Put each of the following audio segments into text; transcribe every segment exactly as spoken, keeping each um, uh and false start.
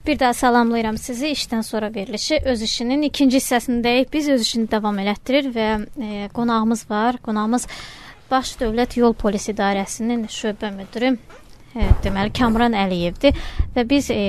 Bir daha salamlayıram sizi. İşdən sonra verilişi öz işinin ikinci hissəsindəyik. Biz öz işini davam elətdirir və e, qonağımız var. Qonağımız Baş Dövlət Yol Polisi İdarəsinin şöbə müdürü e, deməli Kamran Əliyevdir və biz e,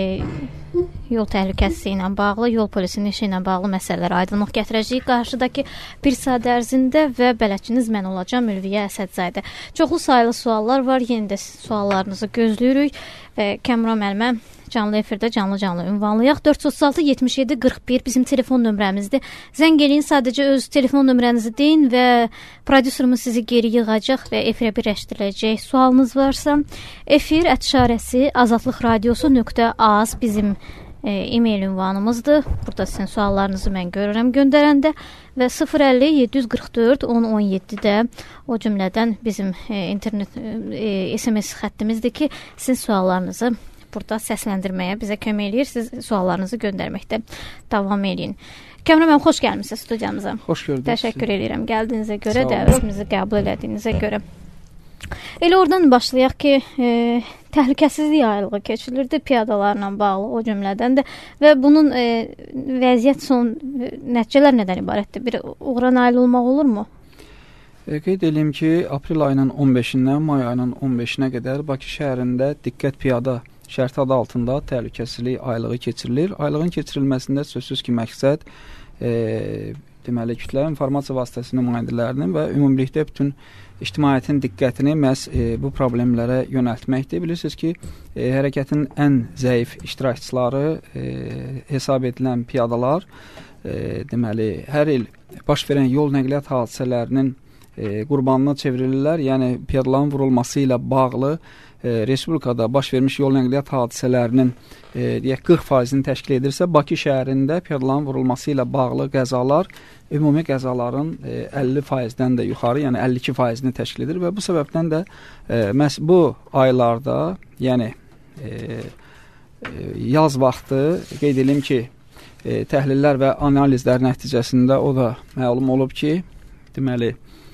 yol təhlükəsizliyi ilə bağlı, yol polisinin işi ilə bağlı məsələlərə aydınlıq gətirəcəyik qarşıdakı bir saat ərzində və bələdçiniz mən olacağam, Ülviyə Əsədzadə. Çoxlu sayılı suallar var, yenə də suallarınızı gözləyirik və Kamran müəllimə canlı efirdə canlı-canlı ünvanlayaq. dörd yüz otuz altı yetmiş yeddi qırx bir bizim telefon nömrəmizdir. Zəng eləyin, sadəcə öz telefon nömrənizi deyin və prodüserimiz sizi geri yığacaq və efirə birləşdiriləcək. Sualınız varsa, efir ətişarəsi azadlıq radiosu nöqtə az bizim e, e-mail ünvanımızdır. Burada sizin suallarınızı mən görürəm göndərəndə və sıfır əlli yeddi yüz qırx dörd on on yeddidə o cümlədən bizim e, internet e, S M S xəttimizdir ki, sizin suallarınızı burada səsləndirməyə bizə kömək eləyir. Siz suallarınızı göndərməkdə davam edin. Kamran müəllim, xoş gəlmisiniz studiyamıza. Xoş gördük. Təşəkkür edirəm gəldiyinizə görə, dəvətimizi qəbul elədiyinizə görə. Elə oradan başlayaq ki, e, təhlükəsizlik aylığı keçirilirdi piyadalarla bağlı o cümlədən də və bunun e, vəziyyət son nəticələr nədən ibarətdir? Bir uğra nail olmaq olurmu? E, qeyd edeyim ki, aprel ayının on beşindən may ayının on beşinə qədər Bakı şəhərində diqqət piyada şərti adı altında təhlükəsizlik aylığı keçirilir. Aylığın keçirilməsində sözsüz ki, məqsəd e, deməli kütləvi informasiya vasitəsinin nümayəndələrinin və ümumilikdə bütün ictimaiyyətin diqqətini məhz e, bu problemlərə yönəltməkdir. Bilirsiniz ki, e, hərəkətin ən zəif iştirakçıları e, hesab edilən piyadalar e, deməli hər il baş verən yol nəqliyyat hadisələrinin e, qurbanına çevrilirlər. Yəni piyadaların vurulması ilə bağlı e, respublikada baş vermiş yol nəqliyyat hadisələrinin e, deyək qırx faizini təşkil edirsə, Bakı şəhərində piyadaların vurulması ilə bağlı qəzalar ümumi qəzaların e, əlli faizdən də yuxarı, yəni əlli iki faizini təşkil edir və bu səbəbdən də e, məhz bu aylarda, yəni e, e, yaz vaxtı qeyd edim ki, e, təhlillər və analizlər nəticəsində o da məlum olub ki, deməli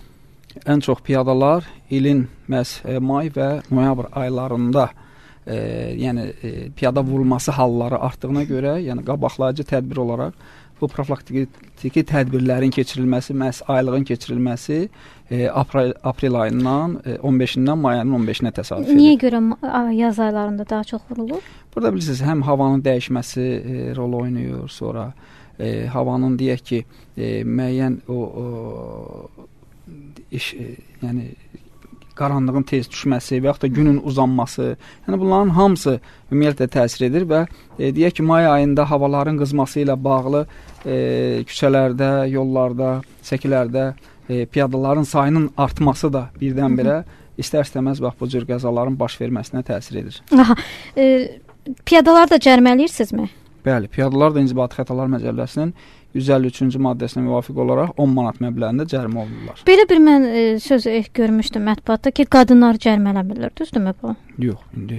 ən çox piyadalar ilin məhz e, may və noyabr aylarında e, yəni e, piyada vurulması halları artdığına görə, yəni qabaqlayıcı tədbir olaraq bu profilaktiki tədbirlərin keçirilməsi, məhz aylığın keçirilməsi e, aprel, aprel ayından e, on beşindən may ayının on beşinə təsadüf edir. Niyə görə yaz aylarında daha çox vurulur? Burada bilirsiniz, həm havanın dəyişməsi e, rol oynayır, sonra e, havanın deyək ki, e, müəyyən o, o iş, e, yəni qaranlığın tez düşməsi və yaxud da günün uzanması, yəni bunların hamısı ümumiyyətlə təsir edir və e, deyək ki, may ayında havaların qızması ilə bağlı e, küçələrdə, yollarda, səkilərdə e, piyadaların sayının artması da birdən-birə istər-istəməz bax bu cür qəzaların baş verməsinə təsir edir. Aha, e, piyadalar da cərimələyirsinizmi? Bəli, piyadalar da İnzibati Xətalar Məcəlləsinin yüz əlli üçüncü maddəsinə müvafiq olaraq on manat məbləğində cərimə olunurlar. Belə bir mən e, söz eh, görmüşdüm mətbuatda ki, qadınlar cərimələnmirlər, düzdürmü bu? Yox, indi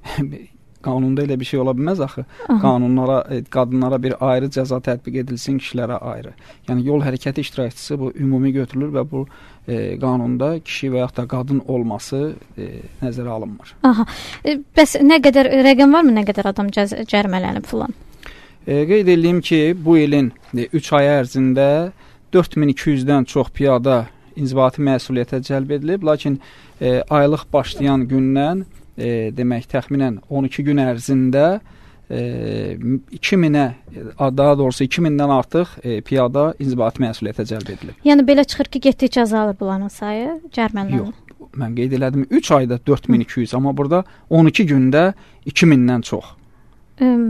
qanunda elə bir şey ola bilməz axı. Aha. Qanunlara, e, qadınlara bir ayrı cəza tətbiq edilsin, kişilərə ayrı. Yəni yol hərəkəti iştirakçısı bu ümumi götürülür və bu e, qanunda kişi və yaxud da qadın olması e, nəzərə alınmır. Aha. E, bəs nə qədər rəqəm varmı, nə qədər adam cərimələnib filan? E, qeyd edeyim ki, bu ilin üç ay ərzində dörd min iki yüzdən çox piyada inzibati məsuliyyətə cəlb edilib, lakin e, aylıq başlayan gündən e, demək təxminən on iki gün ərzində e, iki minə, daha doğrusu iki mindən artıq e, piyada inzibati məsuliyyətə cəlb edilib. Yəni belə çıxır ki, getdikcə azalır bunların sayı, cərimələnir? Yox, mən qeyd elədim üç ayda dörd min iki yüz, amma burada on iki gündə iki mindən çox. Üm,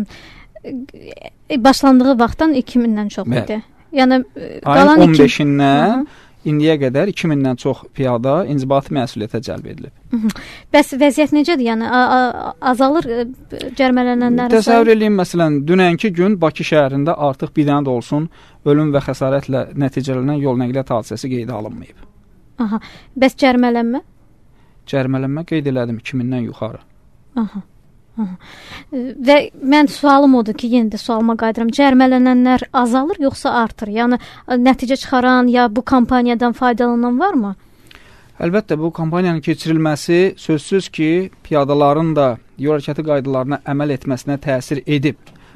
başlandığı vaxtdan iki mindən çox Bəli. idi. Yəni qalan on beşindən indiyə qədər iki mindən çox piyada inzibati məsuliyyətə cəlb edilib. Hı -hı. Bəs vəziyyət necədir? Yəni azalır cərimələnənlərin sayı? Təsəvvür edin, məsələn, dünənki gün Bakı şəhərində artıq bir dənə də olsun ölüm və xəsarətlə nəticələnən yol nəqliyyat hadisəsi qeydə alınmayıb. Aha. Bəs cərimələnmə? Cərimələnmə qeyd elədim iki mindən yuxarı. Aha. Aha. Və mən sualım odur ki, yenə də sualıma qayıdıram. Cərimələnənlər azalır yoxsa artır? Yəni nəticə çıxaran ya bu kampaniyadan faydalanan varmı? Əlbəttə bu kampaniyanın keçirilməsi sözsüz ki, piyadaların da yol hərəkəti qaydalarına əməl etməsinə təsir edib.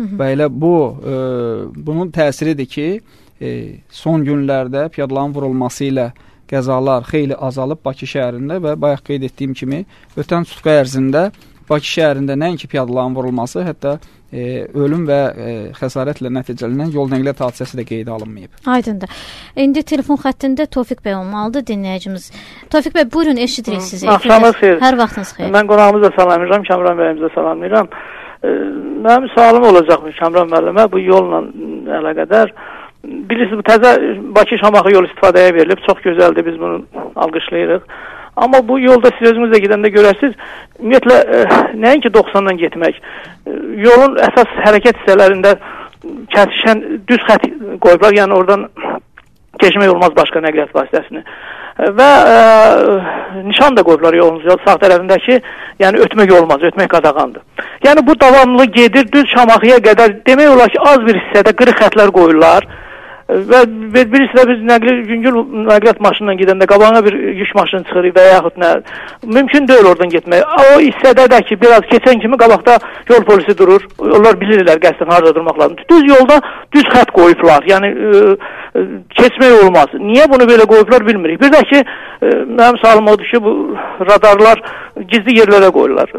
Və elə bu e, bunun təsiridir ki, e, son günlərdə piyadaların vurulması ilə qəzalar xeyli azalıb Bakı şəhərində və bayaq qeyd etdiyim kimi ötən sutqa ərzində Bakı şəhərində nəinki piyadaların vurulması, hətta e, ölüm və e, xəsarətlə nəticələnən yol nəqliyyat hadisəsi də qeydə alınmayıb. Aydındır. İndi telefon xəttində Tofiq bəy olmalıdır dinləyicimiz. Tofiq bəy, buyurun, eşidirik sizi. Axşamınız xeyir. Hər vaxtınız xeyir. Mən qonağımızı da salamlayıram, Kamran bəyimizi də salamlayıram. E, mənim sualım olacaqmış Kamran müəllimə bu yolla əlaqədar. Bilirsiniz, bu təzə Bakı-Şamaxı yol istifadəyə verilib. Çox gözəldir, biz bunu alqışlayırıq. Amma bu yolda siz özünüzlə gedəndə görərsiniz, ümumiyyətlə, e, nəinki doxsandan getmək, e, yolun əsas hərəkət hissələrində kəsişən düz xət qoyublar, yəni oradan keçmək olmaz başqa nəqliyyat vasitəsini. E, və e, nişan da qoyublar yolun sağ tərəfindəki, yəni ötmək olmaz, ötmək qadağandır. Yəni bu davamlı gedir, düz Şamaxıya qədər, demək olar ki, az bir hissədə qırıq xətlər qoyurlar. Və birisi də biz nəqli, yüngül nəqliyyat maşınla gedəndə qabağına bir yük maşını çıxır və yaxud nə, mümkün deyil oradan getmək. O hissədə də ki, biraz keçən kimi qabaqda yol polisi durur, onlar bilirlər qəsdən harada durmaq lazım. Düz yolda düz xət qoyublar, yəni e, e, keçmək olmaz. Niyə bunu belə qoyublar bilmirik. Bir də ki, e, mənim sualım odur ki, bu radarlar gizli yerlərə qoyurlar.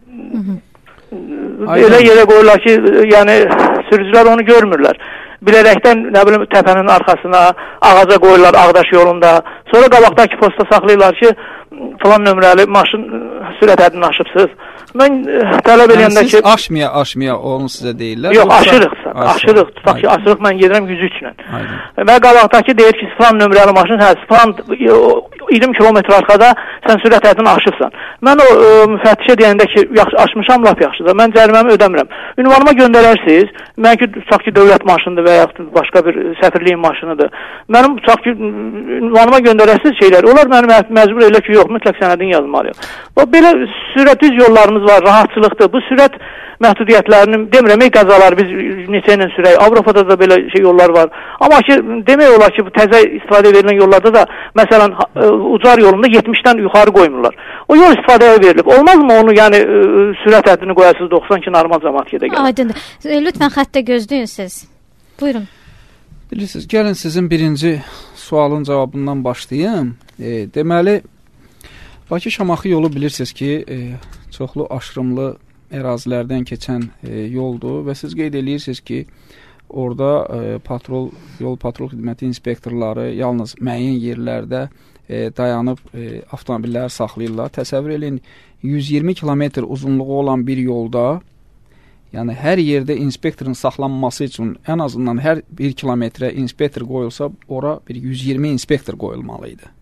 Elə yerə qoyurlar ki, yəni sürücülər onu görmürlər. Bilərəkdən, nə bilim, təpənin arxasına, ağaca qoyurlar Ağdaş yolunda. Sonra qabaqdakı posta saxlayırlar ki, falan nömrəli maşın sürət həddini aşıbsınız. Mən e, tələb eləyəndə ki... Siz aşmaya, aşmaya onu sizə deyirlər. Yox, aşırıqsa, aşırıq. Tutaq ki, aşırıq mən gedirəm yüz üç ilə. Və qabaqdakı deyir ki, falan nömrəli maşın, hə, falan iyirmi kilometr arxada sən sürət həddini aşıbsan. Mən o e, müfəttişə deyəndə ki, yaxşı, aşmışam, lap yaxşıdır. Mən cəriməmi ödəmirəm. Ünvanıma göndərərsiniz. Mən ki, tutaq ki, dövlət maşınıdır və yaxud başqa bir səfirliyin maşınıdır. Mənim tutaq ki, ünvanıma göndərərsiniz şeylər. Onlar məni məcbur elə ki, yox, mütləq sənədini yazmalıyım. O, belə sürət düz yollarımız var, rahatçılıqdır. Bu sürət məhdudiyyətlərinin, demirəm, ey qəzalar biz neçə ilə sürək. Avropada da belə şey yollar var. Amma ki, demək olar ki, bu təzə istifadə verilən yollarda da, məsələn, ucar yolunda yetmişdən yuxarı qoymurlar. O yol istifadəyə verilib. Olmazmı onu, yəni, sürət həddini qoyarsınız doxsan ki, normal cəmaat gedə gəlir? Aydındır. Lütfən xəttə gözləyin siz. Buyurun. Bilirsiniz, gəlin sizin birinci sualın cavabından başlayayım. E, deməli, Bakı-Şamaxı yolu bilirsiniz ki, e, çoxlu aşırımlı ərazilərdən keçən e, yoldur və siz qeyd edirsiniz ki, orada e, patrol, yol patrol xidməti inspektorları yalnız müəyyən yerlərdə e, dayanıb e, avtomobilləri saxlayırlar. Təsəvvür edin, yüz iyirmi kilometr uzunluğu olan bir yolda, yəni hər yerdə inspektorun saxlanması üçün ən azından hər bir kilometrə inspektor qoyulsa, ora bir yüz iyirmi inspektor qoyulmalıydı.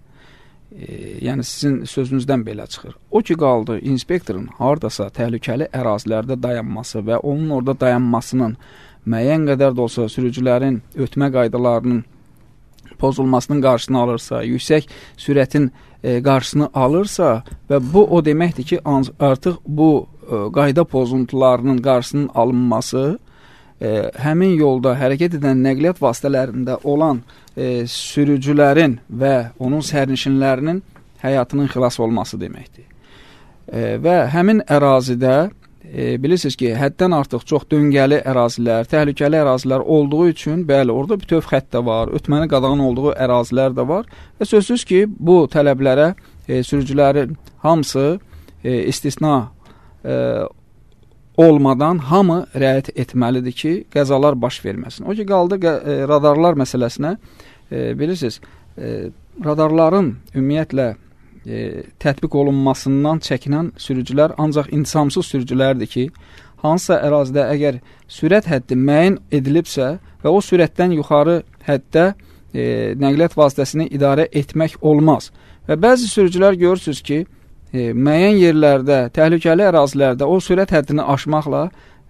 E, yəni sizin sözünüzdən belə çıxır. O ki qaldı, inspektorun hardasa təhlükəli ərazilərdə dayanması və onun orada dayanmasının müəyyən qədər də olsa sürücülərin ötmə qaydalarının pozulmasının qarşısını alırsa, yüksək sürətin e, qarşısını alırsa və bu o deməkdir ki, artıq bu e, qayda pozuntularının qarşısının alınması e, həmin yolda hərəkət edən nəqliyyat vasitələrində olan e, sürücülərin və onun sərnişinlərinin həyatının xilas olması deməkdir. E, və həmin ərazidə E, bilirsiniz ki, həddən artıq çox döngəli ərazilər, təhlükəli ərazilər olduğu üçün, bəli, orada bütöv xətt də var, ötməni qadağan olduğu ərazilər də var və sözsüz ki, bu tələblərə e, sürücülərin hamısı e, istisna e, olmadan hamı riayət etməlidir ki, qəzalar baş verməsin. O ki, qaldı e, radarlar məsələsinə, e, bilirsiniz, e, radarların ümumiyyətlə E, tətbiq olunmasından çəkinən sürücülər ancaq intisamsız sürücülərdir ki, hansısa ərazidə əgər sürət həddi müəyyən edilibsə və o sürətdən yuxarı həddə e, nəqliyyat vasitəsini idarə etmək olmaz. Və bəzi sürücülər görürsünüz ki, e, müəyyən yerlərdə, təhlükəli ərazilərdə o sürət həddini aşmaqla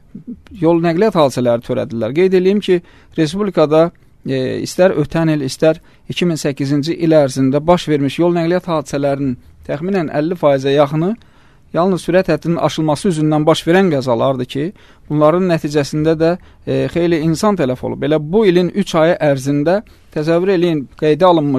yol nəqliyyat hadisələri törədirlər. Qeyd edeyim ki, Respublikada E, istər ötən il, istər iki min səkkizinci il ərzində baş vermiş yol nəqliyyat hadisələrinin təxminən əlli faizə yaxını yalnız sürət həddinin aşılması üzündən baş verən qəzalardır ki, bunların nəticəsində də e, xeyli insan tələf olub. Belə bu ilin üç ayı ərzində təsəvvür eləyin, qeydə alınmış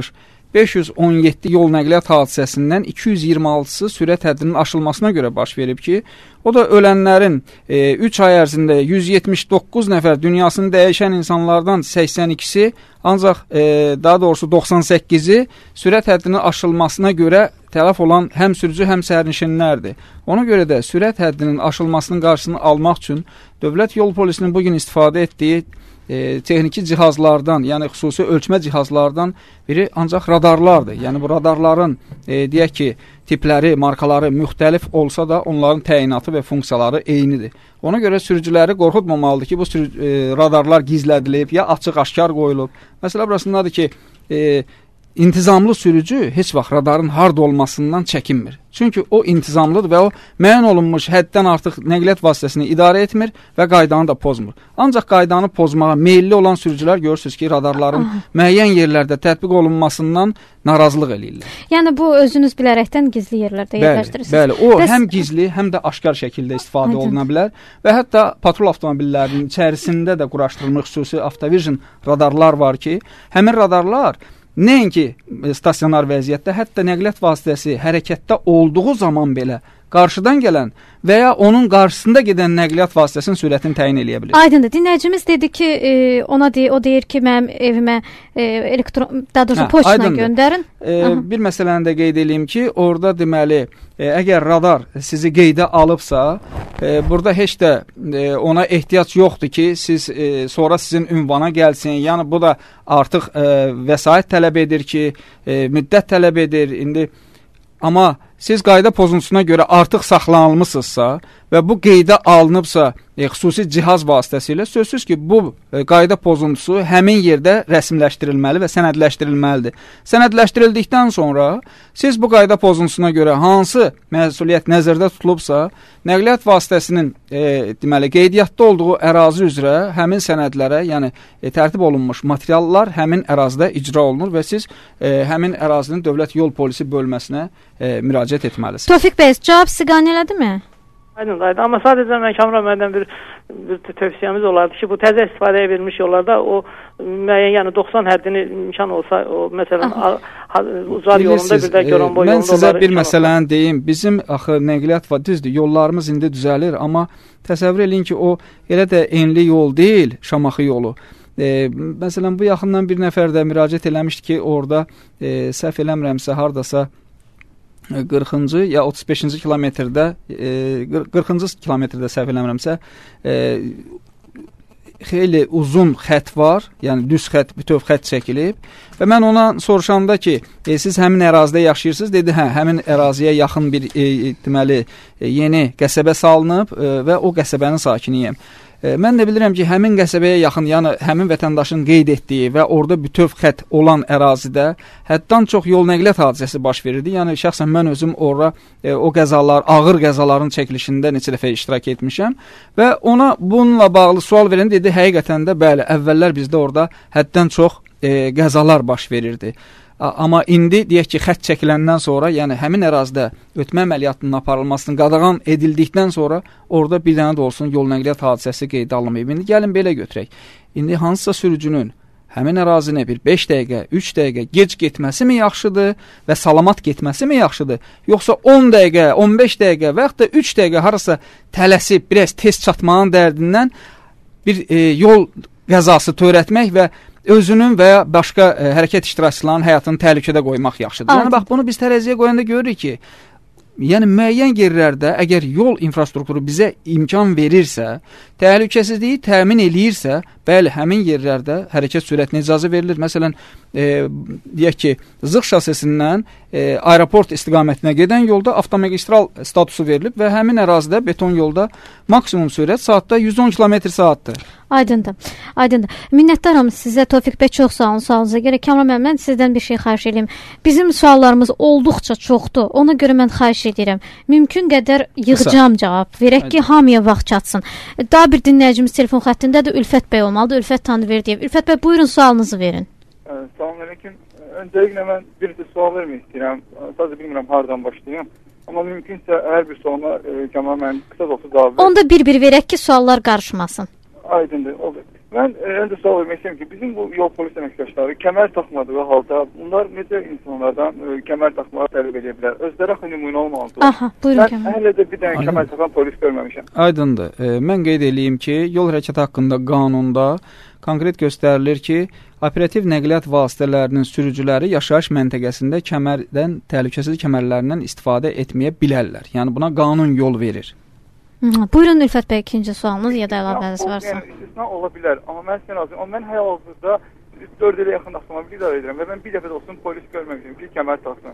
beş yüz on yeddi yol nəqliyyat hadisəsindən iki yüz iyirmi altısı sürət həddinin aşılmasına görə baş verib ki, o da ölənlərin üç e, ay ərzində yüz yetmiş doqquz nəfər dünyasını dəyişən insanlardan səksən ikisi, ancaq e, daha doğrusu doxsan səkkizi sürət həddinin aşılmasına görə tələf olan həm sürücü, həm sərnişinlərdir. Ona görə də sürət həddinin aşılmasının qarşısını almaq üçün Dövlət Yol Polisinin bugün istifadə etdiyi E, texniki cihazlardan, yəni xüsusi ölçmə cihazlardan biri ancaq radarlardır. Yəni bu radarların e, deyək ki, tipləri, markaları müxtəlif olsa da onların təyinatı və funksiyaları eynidir. Ona görə sürücüləri qorxutmamalıdır ki, bu sürü, e, radarlar gizlədilib, ya açıq-aşkar qoyulub. Məsələ burasındadır ki, e, intizamlı sürücü heç vaxt radarın harda olmasından çəkinmir. Çünki o intizamlıdır və o müəyyən olunmuş həddən artıq nəqliyyat vasitəsini idarə etmir və qaydanı da pozmur. Ancaq qaydanı pozmağa meyilli olan sürücülər görürsünüz ki, radarların Aha. müəyyən yerlərdə tətbiq olunmasından narazılıq eləyirlər. Yəni bu özünüz bilərəkdən gizli yerlərdə yerləşdirirsiniz. Bəli, bəli. O Bəs... həm gizli, həm də aşkar şəkildə istifadə Aydın. oluna bilər və hətta patrul avtomobillərinin içərisində də quraşdırılmış xüsusi Avtovision radarlar var ki, həmin radarlar nəinki stasionar vəziyyətdə, hətta nəqliyyat vasitəsi hərəkətdə olduğu zaman belə qarşıdan gələn və ya onun qarşısında gedən nəqliyyat vasitəsinin sürətini təyin eləyə bilir. Aydındır. Dinləyicimiz dedi ki, e, ona deyir, o deyir ki, mənim evimə e, elektron, daha doğrusu hə, poçtla göndərin. E, bir məsələni də qeyd edeyim ki, orada deməli, e, əgər radar sizi qeydə alıbsa, e, burada heç də e, ona ehtiyac yoxdur ki, siz e, sonra sizin ünvana gəlsin. Yəni bu da artıq e, vəsait tələb edir ki, e, müddət tələb edir. İndi amma siz qayda pozuntusuna görə artıq saxlanılmısınızsa və bu qeydə alınıbsa e, xüsusi cihaz vasitəsilə, sözsüz ki, bu e, qayda pozuntusu həmin yerdə rəsmiləşdirilməli və sənədləşdirilməlidir. Sənədləşdirildikdən sonra siz bu qayda pozuntusuna görə hansı məsuliyyət nəzərdə tutulubsa, nəqliyyat vasitəsinin e, deməli qeydiyyatda olduğu ərazi üzrə həmin sənədlərə, yəni e, tərtib olunmuş materiallar həmin ərazidə icra olunur və siz e, həmin ərazinin Dövlət Yol Polisi bölməsinə e, müraciət etməlisiniz. Tofiq bəy, cavab sizi qane elədimi? Aydın, aydın. Amma sadəcə mən Kamran müəllimdən bir, bir tövsiyəmiz olardı ki, bu təzə istifadəyə verilmiş yollarda o müəyyən, yəni doxsan həddini imkan olsa, o məsələn a, a, uzar yolunda bir də görən boy yolunda. Mən sizə bir məsələni deyim. Bizim axı nəqliyyat var, düzdür, yollarımız indi düzəlir, amma təsəvvür eləyin ki, o elə də enli yol deyil, Şamaxı yolu. E, məsələn, bu yaxından bir nəfər də müraciət eləmişdi ki, orada e, səhv eləmirəmsə, hardasa qırxıncı ya otuz beşinci kilometrdə e, qırxıncı kilometrdə səhv eləmirəmsə e, xeyli uzun xət var, yəni düz xət, bütöv xət çəkilib və mən ona soruşanda ki, e, siz həmin ərazidə yaşayırsınız, dedi, hə, həmin əraziyə yaxın bir e, deməli e, yeni qəsəbə salınıb e, və o qəsəbənin sakiniyəm. E, mən də bilirəm ki, həmin qəsəbəyə yaxın, yəni həmin vətəndaşın qeyd etdiyi və orada bütöv xət olan ərazidə həddən çox yol nəqliyyat hadisəsi baş verirdi. Yəni şəxsən mən özüm orada e, o qəzalar, ağır qəzaların çəkilişində neçə dəfə iştirak etmişəm və ona bununla bağlı sual verən dedi, həqiqətən də bəli, əvvəllər bizdə orada həddən çox e, qəzalar baş verirdi. Amma indi deyək ki, xət çəkiləndən sonra, yəni həmin ərazidə ötmə əməliyyatının aparılmasının qadağan edildikdən sonra orada bir dənə də olsun yol nəqliyyat hadisəsi qeydə alınmayıb. İndi gəlin belə götürək. İndi hansısa sürücünün həmin ərazinə bir beş dəqiqə, üç dəqiqə gec getməsi mi yaxşıdır və salamat getməsi mi yaxşıdır? Yoxsa on dəqiqə, on beş dəqiqə və yaxud da üç dəqiqə harasa tələsib, biraz tez çatmağın dərdindən bir e, yol qəzası törətmək və özünün və ya başqa ə, hərəkət iştirakçılarının həyatını təhlükədə qoymaq yaxşıdır. Aynen. Yəni bax, bunu biz tərəziyə qoyanda görürük ki, yəni müəyyən yerlərdə əgər yol infrastrukturu bizə imkan verirsə, təhlükəsizliyi təmin eləyirsə, bəli, həmin yerlərdə hərəkət sürətinə icazə verilir. Məsələn, e, deyək ki, Zığ şosesindən e, aeroport istiqamətinə gedən yolda avtomagistral statusu verilib və həmin ərazidə beton yolda maksimum sürət saatda yüz on kilometr saatdır. Aydındır, aydındır. Minnətdaram sizə, Tofiq bəy, çox sağ olun, sağolunuz'a görə. Kamran müəllim, mən sizdən bir şey xahiş edeyim. Bizim suallarımız olduqca çoxdur, ona görə mən xahiş edirəm. Mümkün qədər yığcam cavab verək ki, hamıya vaxt çatsın. Daha bir dinləyicimiz telefon xəttindədir, Ülfət bəy olmalıdır. Ülfət Tanrıverdiyev. Ülfət bəy, buyurun, sualınızı verin. Salam aleyküm. Öncəliklə mən bir də sual vermək istəyirəm. Sadəcə bilmirəm hardan başlayayım. Amma mümkünsə hər bir sualına Kamran müəllim qısa da olsa cavab verir. Onda bir-bir verək ki, suallar qarışmasın. Aydındır. O, Mən e, öncə sual vermək istəyirəm ki, bizim bu yol polis əməkdaşları kəmər taxmadığı halda bunlar necə insanlardan e, kəmər taxmağı tələb edə bilər? Özləri axı nümunə olmalıdır. Aha, buyurun mən kəmər. hələ də bir dənə kəmər taxan polis görməmişəm. Aydındır. E, mən qeyd edeyim ki, yol hərəkəti haqqında qanunda konkret göstərilir ki, operativ nəqliyyat vasitələrinin sürücüləri yaşayış məntəqəsində kəmərdən, təhlükəsizlik kəmərlərindən istifadə etməyə bilərlər. Yəni buna qanun yol verir. Hı, buyurun Ülfət bəy, ikinci sualınız ya da əlavəniz varsa. Yəni, istisna ola bilər, amma mən sizə razıyam. Amma mən hal-hazırda dörd ilə yaxın avtomobil idarə edirəm və mən bir dəfə də olsun polis görməmişəm ki, kəmər taxsın.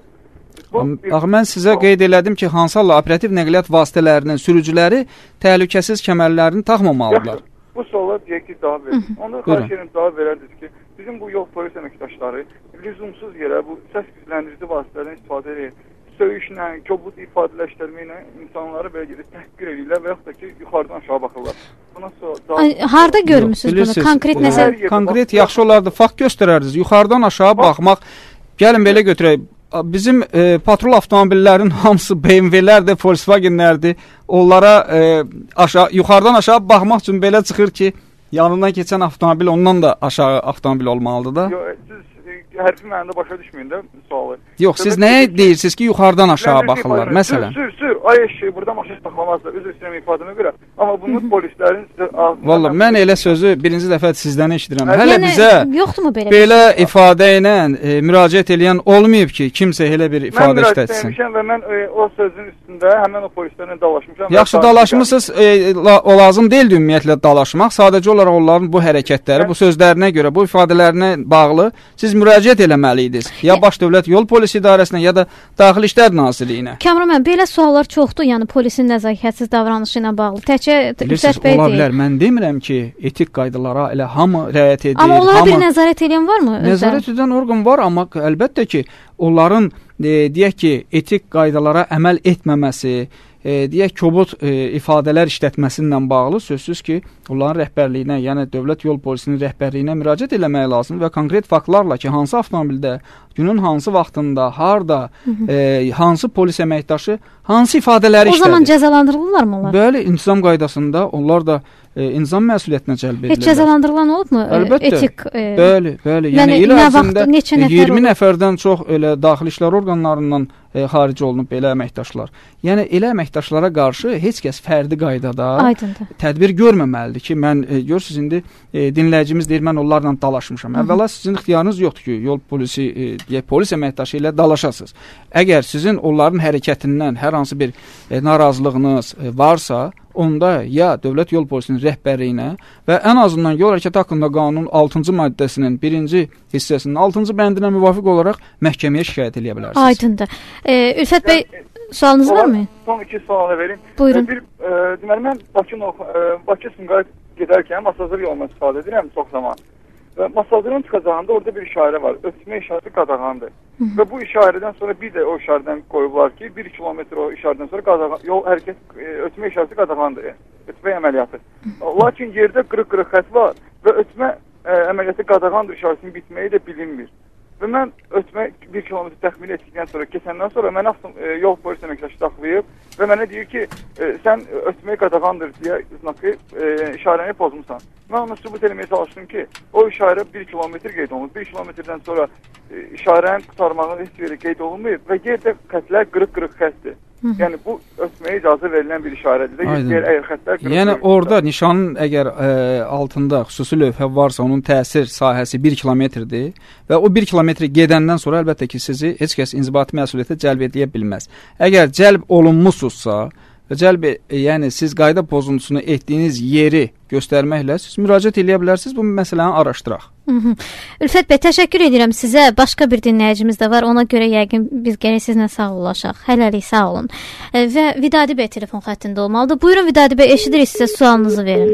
Axı mən sizə qeyd elədim ki, hansı halda operativ nəqliyyat vasitələrinin sürücüləri təhlükəsiz kəmərlərini taxmamalıdırlar. Yaxşı, bu suala deyək ki, cavab verin. Onda xahiş edirəm cavab verərdiniz ki, bizim bu yol polis əməkdaşları lüzumsuz yerə bu səs gücləndirici vasitələrdən istifadə edir. Söyüşlə, kobud ifadələşdirməklə insanları belə gedib təhqir edirlər və yaxud da ki, yuxarıdan aşağı baxırlar. Buna sual... Ay, harda görmüsünüz bunu? Konkret e, nəsə... Konkret yaxşı olardı, fakt göstərərdiniz. Yuxarıdan aşağı baxmaq, gəlin belə götürək. Bizim e, patrol avtomobillərin hamısı B M W'lərdir, Volkswagenlərdir. Onlara e, aşağı, yuxarıdan aşağı baxmaq üçün belə çıxır ki, yanından keçən avtomobil ondan da aşağı avtomobil olmalıdır da. Yox, siz hərfi mənimdə başa düşməyin də sualı. Yox, siz nəyə deyirsiniz ki, yuxarıdan aşağı baxırlar, məsələn? Sür, sür, ay eşi, burada maşın taxlamazsa, üzr istəyirəm ifadəmə görə. Amma bunu polislərin sizə... Valla, mən elə sözü birinci dəfə sizdən eşidirəm. Yəni, Hələ bizə belə, belə ifadə ilə e, müraciət edən olmayıb ki, kimsə elə bir ifadə işlətsin. Mən müraciət etmişəm və mən e, o sözün üstündə həmən o polislərlə dalaşmışam. Yaxşı, dalaşmışsınız, e, la, o lazım deyildi ümumiyyətlə dalaşmaq. Sadəcə olaraq onların bu hərəkətləri, bu sözlərinə görə, bu ifadələrinə bağlı siz müraciət eləməliydiniz. Ya Baş Dövlət Yol Polisi İdarəsinə, ya da Daxili İşlər Nazirliyinə. Kamran müəllim, belə suallar çoxdur, yəni polisin nəzakətsiz davranışı ilə bağlı. Təkcə Ülfət bəy ola bilər. Mən demirəm ki, etik qaydalara elə hamı riayət edir. Amma onlara hamı... bir nəzarət edən varmı? Nəzarət edən orqan var, amma əlbəttə ki, onların e, deyək ki, etik qaydalara əməl etməməsi, e, deyək kobud e, ifadələr işlətməsinlə bağlı sözsüz ki, onların rəhbərliyinə, yəni Dövlət Yol Polisinin rəhbərliyinə müraciət eləmək lazım və konkret faktlarla ki, hansı avtomobildə, günün hansı vaxtında, harda, e, hansı polis əməkdaşı hansı ifadələri işlədir. O zaman cəzalandırılırlar mı onlar? Bəli, intizam qaydasında onlar da e, intizam məsuliyyətinə cəlb edilirlər. Heç cəzalandırılan olubmu? Əlbəttə. Etik, e, bəli, bəli. Yəni, yəni il ərzində nəfər iyirmi nəfərdən çox elə daxili işlər orqanlarından e, xaric olunub belə əməkdaşlar. Yəni, elə əməkdaşlara qarşı heç kəs fərdi qaydada Aydındır. Tədbir görməməlidir ki, mən e, görürsünüz indi e, dinləyicimiz deyir, mən onlarla dalaşmışam. Əvvəla sizin ixtiyarınız yoxdur ki, yol polisi, e, deyək, polis əməkdaşı ilə dalaşasınız. Əgər sizin onların hərəkətindən hər hansı bir e, narazılığınız e, varsa, onda ya Dövlət Yol Polisinin rəhbərliyinə və ən azından yol hərəkəti haqqında qanunun altıncı maddəsinin birinci hissəsinin altıncı bəndinə müvafiq olaraq məhkəməyə şikayət edə bilərsiniz. Aydındır. E, Ülfət bəy, sualınız varmı? Son iki sualı verim. Buyurun. Bir, e, deməli, mən Bakı, e, Bakı Sumqayıt gedərkən Masazır yoluna istifadə edirəm çox zaman. Və Masazırın çıxacağında orada bir işarə var. Ötmə işarəsi qadağandır. Hı. Və bu işarədən sonra bir də o işarədən qoyublar ki, bir kilometr o işarədən sonra qadağan, yol hərəkət, e, ötmə işarəsi qadağandır. Ötmə əməliyyatı. Hı. Lakin yerdə qırıq-qırıq xətt var və ötmə e, əməliyyatı qadağandır işarəsinin bitməyi də bilinmir. Və mən ötmə bir kilometr təxmin etdikdən sonra, keçəndən sonra mənə e, yol polis əməkdaşı saxlayıb və mənə deyir ki, e, sən ötməyi qadağandır deyə znakı e, işarəni pozmusan. Mən ona sübut eləməyə çalışdım ki, o işarə bir kilometr qeyd olunur. bir kilometrdən sonra e, işarənin qutarmağının heç bir qeyd olunmayıb və yerdə xətlər qırıq-qırıq xəttdir. Yəni bu ötməyə icazə verilən bir işarədir də. Yer, əgər xəttlər qırıq, yəni orada nişanın əgər ə, altında xüsusi lövhə varsa, onun təsir sahəsi bir kilometrdir və o bir kilometr gedəndən sonra əlbəttə ki, sizi heç kəs inzibati məsuliyyətə cəlb edə bilməz. Əgər cəlb olunmusunuzsa və cəlb, yəni siz qayda pozuntusunu etdiyiniz yeri göstərməklə siz müraciət edə bilərsiniz, bu məsələni araşdıraq. Hı -hı. Ülfət bəy, təşəkkür edirəm sizə. Başqa bir dinləyicimiz də var. Ona görə yəqin biz gərək sizlə sağollaşaq. Hələlik sağ olun. E, və Vidadi bəy telefon xəttində olmalıdır. Buyurun Vidadi bəy, eşidirik sizə, sualınızı verin.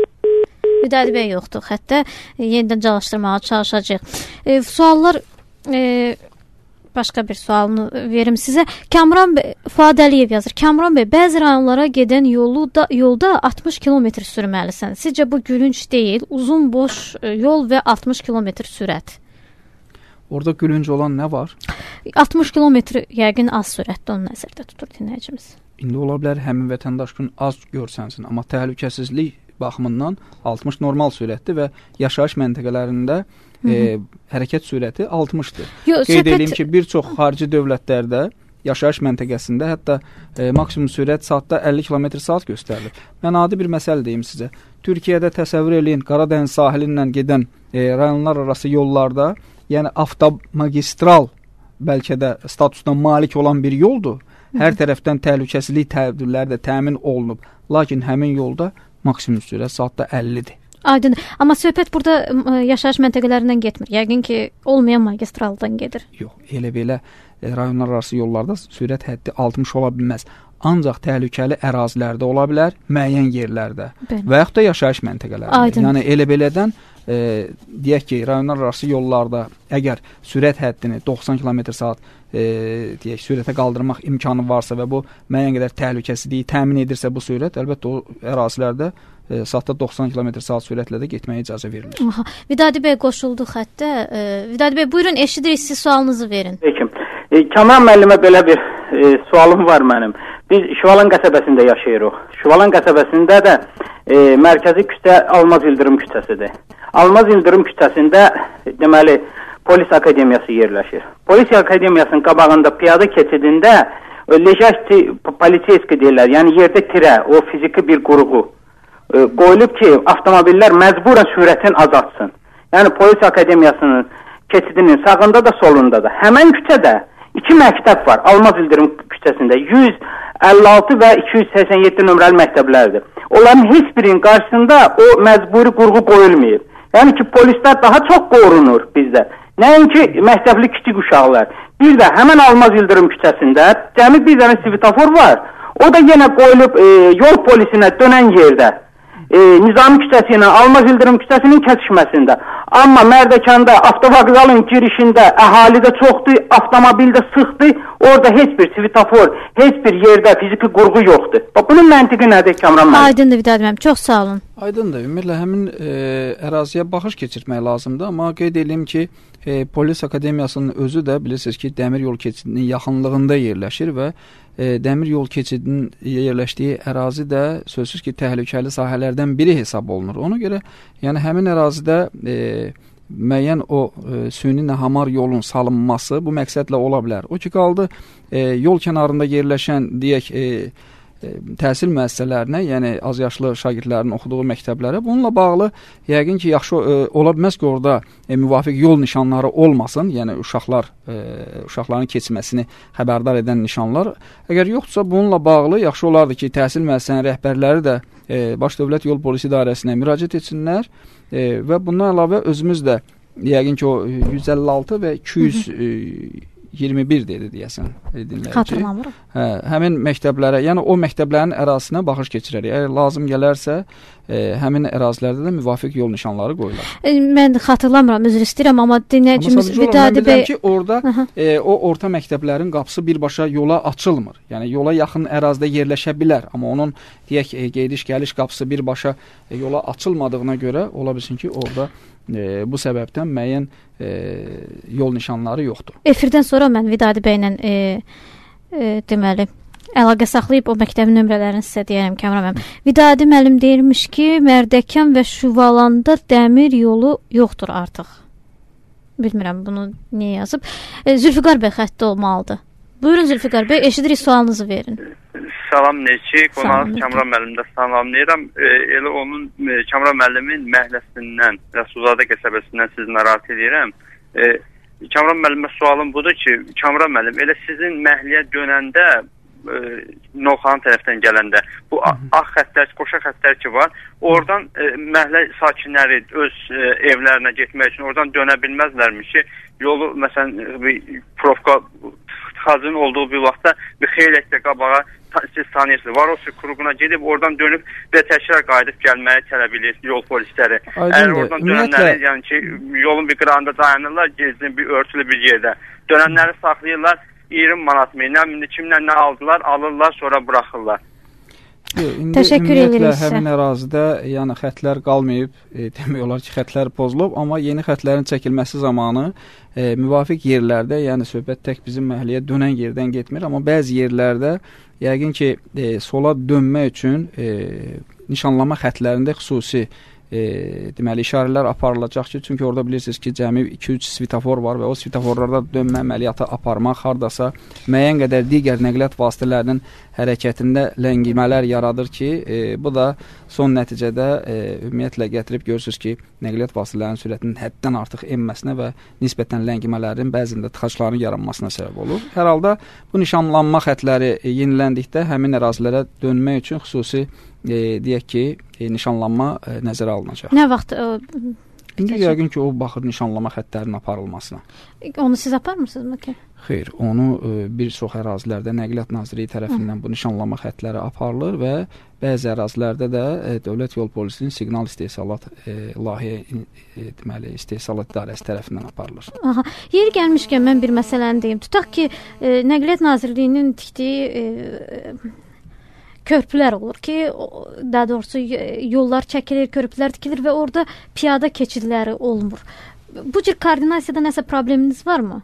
Vidadi bəy yoxdur xəttə. E, yenidən çalışdırmağa çalışacağıq. E, suallar e, başqa bir sualını verim sizə. Kamran bəy, Fuad Əliyev yazır. Kamran bəy, bəzi rayonlara gedən yolu da, yolda altmış kilometr sürməlisən. Sizcə bu gülünc deyil, uzun boş yol və altmış kilometr sürət. Orada gülünc olan nə var? altmış kilometr yəqin az sürətdə, onu nəzərdə tutur dinləyicimiz. İndi ola bilər həmin vətəndaş gün az görsənsin, amma təhlükəsizlik baxımından altmış normal sürətdir və yaşayış məntəqələrində e, hərəkət sürəti altmışdır. Yo, Qeyd söhbət... edeyim ki, bir çox xarici dövlətlərdə yaşayış məntəqəsində hətta e, maksimum sürət saatda əlli kilometr saat göstərilir. Mən adi bir məsələ deyim sizə. Türkiyədə təsəvvür eləyin, Qaradəniz sahilindən gedən e, rayonlar arası yollarda, yəni avtomagistral bəlkə də statusuna malik olan bir yoldur. Hər tərəfdən təhlükəsizlik tədbirləri də təmin olunub. Lakin həmin yolda maksimum sürət saatda əllidir. Aydın. Amma söhbət burada yaşayış məntəqələrindən getmir. Yəqin ki, olmayan magistraldan gedir. Yox, elə belə e, rayonlar arası yollarda sürət həddi altmış ola bilməz. Ancaq təhlükəli ərazilərdə ola bilər, müəyyən yerlərdə Bəli. Və yaxud da yaşayış məntəqələrində. Aydın. Yəni elə belədən e, deyək ki, rayonlar arası yollarda əgər sürət həddini doxsan kilometr saat e, deyək sürətə qaldırmaq imkanı varsa və bu müəyyən qədər təhlükəsizliyi təmin edirsə bu sürət, əlbəttə o ərazilərdə e, saatda doxsan kilometr saat sürətlə də getməyə icazə verilir. Aha. Vidadi bəy qoşuldu xəttə. E, Vidadi bəy, buyurun, eşidirik, siz sualınızı verin. Peki. E, Kamran müəllimə belə bir e, sualım var mənim. Biz Şüvalan qəsəbəsində yaşayırıq. Şüvalan qəsəbəsində də e, mərkəzi küçə Almaz İldırım küçəsidir. Almaz İldırım küçəsində deməli polis akademiyası yerləşir. Polis akademiyasının qabağında piyada keçidində leşəşti politseyski deyirlər. Yəni yerdə tirə, o fiziki bir qurğu e, qoyulub ki, avtomobillər məcburən sürətini azaltsın. Yəni polis akademiyasının keçidinin sağında da solunda da. Həmən küçədə iki məktəb var. Almaz İldırım küçəsində yüz əlli altı və iki yüz səksən yeddi nömrəli məktəblərdir. Onların heç birinin qarşısında o məcburi qurğu qoyulmayıb. Yəni ki, polislər daha çox qorunur bizdə. Nəinki məktəbli kiçik uşaqlar. Bir də həmən Almaz İldırım küçəsində cəmi bir dənə svetofor var. O da yenə qoyulub e, yol polisinə dönən yerdə. E, Nizami küçəsi ilə Almaz İldırım küçəsinin kəsişməsində. Amma Mərdəkanda avtovağzalın girişində əhalidə çoxdur, avtomobildə sıxdır. Orada heç bir svetofor, heç bir yerdə fiziki qurğu yoxdur. Bunun məntiqi nədir Kamran müəllim? Aydındır Vidadi müəllim, çox sağ olun. Aydındır. Ümumiyyətlə həmin e, əraziyə baxış keçirmək lazımdır, amma qeyd edeyim ki, e, polis akademiyasının özü də bilirsiniz ki, dəmir yol keçidinin yaxınlığında yerləşir və e, dəmir yol keçidinin yerləşdiyi ərazi də sözsüz ki, təhlükəli sahələrdən biri hesab olunur. Ona görə yəni həmin ərazidə e, müəyyən o e, süni nəhamar yolun salınması bu məqsədlə ola bilər. O ki qaldı e, yol kənarında yerləşən deyək e, e, təhsil müəssisələrinə, yəni az yaşlı şagirdlərin oxuduğu məktəblərə bununla bağlı yəqin ki, yaxşı e, ola bilməz ki, orada e, müvafiq yol nişanları olmasın, yəni uşaqlar e, uşaqların keçməsini xəbərdar edən nişanlar. Əgər yoxdursa bununla bağlı yaxşı olardı ki, təhsil müəssisələrinin rəhbərləri də e, Baş Dövlət Yol Polisi İdarəsinə müraciət etsinlər. E, və bundan əlavə özümüz də yəqin ki o yüz əlli altı və iki yüz iyirmi bir dedi deyəsən dinləyici. Xatırlamırım. Hə, həmin məktəblərə, yəni o məktəblərin ərazisinə baxış keçirərik. Əgər lazım gələrsə, e, həmin ərazilərdə də müvafiq yol nişanları qoyular. E, mən xatırlamıram, üzr istəyirəm, amma dinləyicimiz Vidadi bəy ki, orada e, o orta məktəblərin qapısı birbaşa yola açılmır. Yəni yola yaxın ərazidə yerləşə bilər, amma onun deyək e, gediş-gəliş qapısı birbaşa e, yola açılmadığına görə ola bilsin ki, orada E, bu səbəbdən müəyyən e, yol nişanları yoxdur. Efirdən sonra mən Vidadi bəylə e, e, deməli əlaqə saxlayıb o məktəbin nömrələrini sizə deyərəm Kamran müəllim. Vidadi müəllim deyirmiş ki, Mərdəkan və Şüvalanda dəmir yolu yoxdur artıq. Bilmirəm bunu niyə yazıb. E, Zülfiqar bəy xəttdə olmalıdır. Buyurun Zülfiqar bəy, eşidirik, sualınızı verin. Salam Neçi, qonaq Kamran müəllimdə salamlayıram. E, elə onun e, Kamran müəllimin məhləsindən, Rəsulzadə qəsəbəsindən sizi narahat edirəm. E, Kamran müəllimə sualım budur ki, Kamran müəllim, elə sizin məhliyə dönəndə e, Novxanın tərəfdən gələndə bu ağ xəttlər, qoşa xəttlər ki var, oradan e, məhlə sakinləri öz e, evlərinə getmək üçün oradan dönə bilməzlərmiş ki, yolu məsələn bir profka tıxacının olduğu bir vaxtda bir xeyli də qabağa siz tanıyırsınız. Varosi qruquna gedib oradan dönüb və təkrar qayıdıb gəlməyi tələb edir yol polisləri. Əgər oradan dönənləri, yəni ki, yolun bir qırağında dayanırlar, gezin bir örtülü bir yerdə. Dönənləri saxlayırlar, iyirmi manat mı, nə kimdən nə aldılar, alırlar, sonra buraxırlar. İndi Təşəkkür edirik. Həmin ərazidə yəni xətlər qalmayıb, e, demək olar ki, xətlər pozulub, amma yeni xətlərin çəkilməsi zamanı e, müvafiq yerlərdə, yəni söhbət tək bizim məhəlləyə dönən yerdən getmir, amma bəzi yerlərdə yəqin ki, e, sola dönmək üçün e, nişanlama xətlərində xüsusi e, deməli işarələr aparılacaq ki, çünki orada bilirsiniz ki, cəmi iki üç svetofor var və o svetoforlarda dönmə əməliyyatı aparmaq, hardasa müəyyən qədər digər nəqliyyat vasitələrinin hərəkətində ləngimələr yaradır ki, e, bu da son nəticədə e, ümumiyyətlə gətirib görürsünüz ki, nəqliyyat vasitələrinin sürətinin həddən artıq enməsinə və nisbətən ləngimələrin bəzində tıxacların yaranmasına səbəb olur. Hər halda bu nişanlanma xətləri e, yeniləndikdə həmin ərazilərə dönmək üçün xüsusi e, deyək ki, e, nişanlanma e, nəzərə alınacaq. Nə vaxt e, İndi yəqin ki, o baxır nişanlama xətlərinin aparılmasına. Onu siz aparmırsınızmı ki? Xeyr, onu e, bir çox ərazilərdə Nəqliyyat Nazirliyi tərəfindən bu nişanlama xətləri aparılır və bəzi ərazilərdə də e, Dövlət Yol Polisinin siqnal istehsalat e, layihə e, deməli istehsalat idarəsi tərəfindən aparılır. Aha. Yeri gəlmişkən mən bir məsələni deyim. Tutaq ki, e, Nəqliyyat Nazirliyinin tikdiyi e, körpülər olur ki, daha doğrusu yollar çəkilir, körpülər tikilir və orada piyada keçidləri olmur. Bu cür koordinasiyada nəsə probleminiz varmı?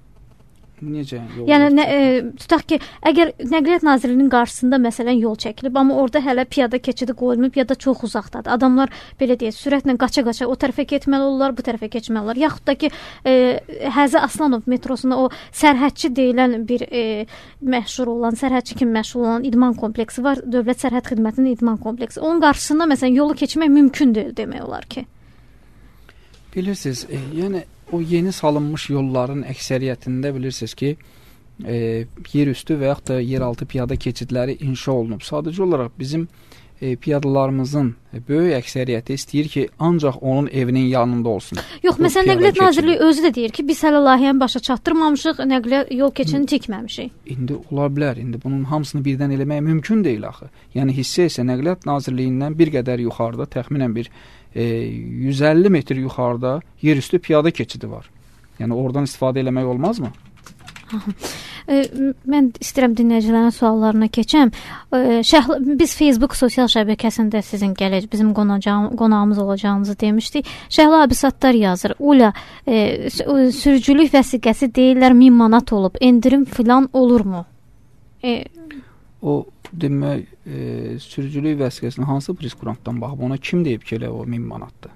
Necə? Yəni nə, e, tutaq ki, əgər Nəqliyyat Nazirliyinin qarşısında məsələn yol çəkilib, amma orada hələ piyada keçidi qoyulmayıb ya da çox uzaqdadır. Adamlar belə deyək, sürətlə qaça-qaça o tərəfə getməli olurlar, bu tərəfə keçməli olurlar. Yaxud da ki, e, Həzə Aslanov metrosunda o sərhədçi deyilən bir e, məşhur olan, sərhədçi kimi məşhur olan idman kompleksi var. Dövlət Sərhəd Xidmətinin idman kompleksi. Onun qarşısında məsələn yolu keçmək mümkün deyil demək olar ki. Bilirsiniz, e, yəni o yeni salınmış yolların əksəriyyətində bilirsiniz ki, e, yerüstü və yaxud da yeraltı piyada keçidləri inşa olunub. Sadəcə olaraq bizim e, piyadalarımızın e, böyük əksəriyyəti istəyir ki, ancaq onun evinin yanında olsun. Yox, məsələn, Nəqliyyat Nazirliyi özü də deyir ki, biz hələ layihəni başa çatdırmamışıq, nəqliyyat yol keçidini tikməmişik. İndi ola bilər, indi bunun hamısını birdən eləmək mümkün deyil axı. Yəni hissə isə Nəqliyyat Nazirliyindən bir qədər yuxarıda, təxminən bir E, yüz əlli metr yuxarıda yerüstü piyada keçidi var. Yəni oradan istifadə eləmək olmazmı? e, mən istəyirəm dinləyicilərin suallarına keçəm. E, şəhla, biz Facebook sosial şəbəkəsində sizin gələcək, bizim qonacağım, qonağımız olacağınızı demişdik. Şəhla abi Sattar yazır. Ula, e, sürücülük vəsiqəsi deyirlər min manat olub. Endirim filan olurmu? E, o demək, e, sürücülük vəsiqəsinin hansı priskurantdan baxıb ona kim deyib ki, elə o min manatdır?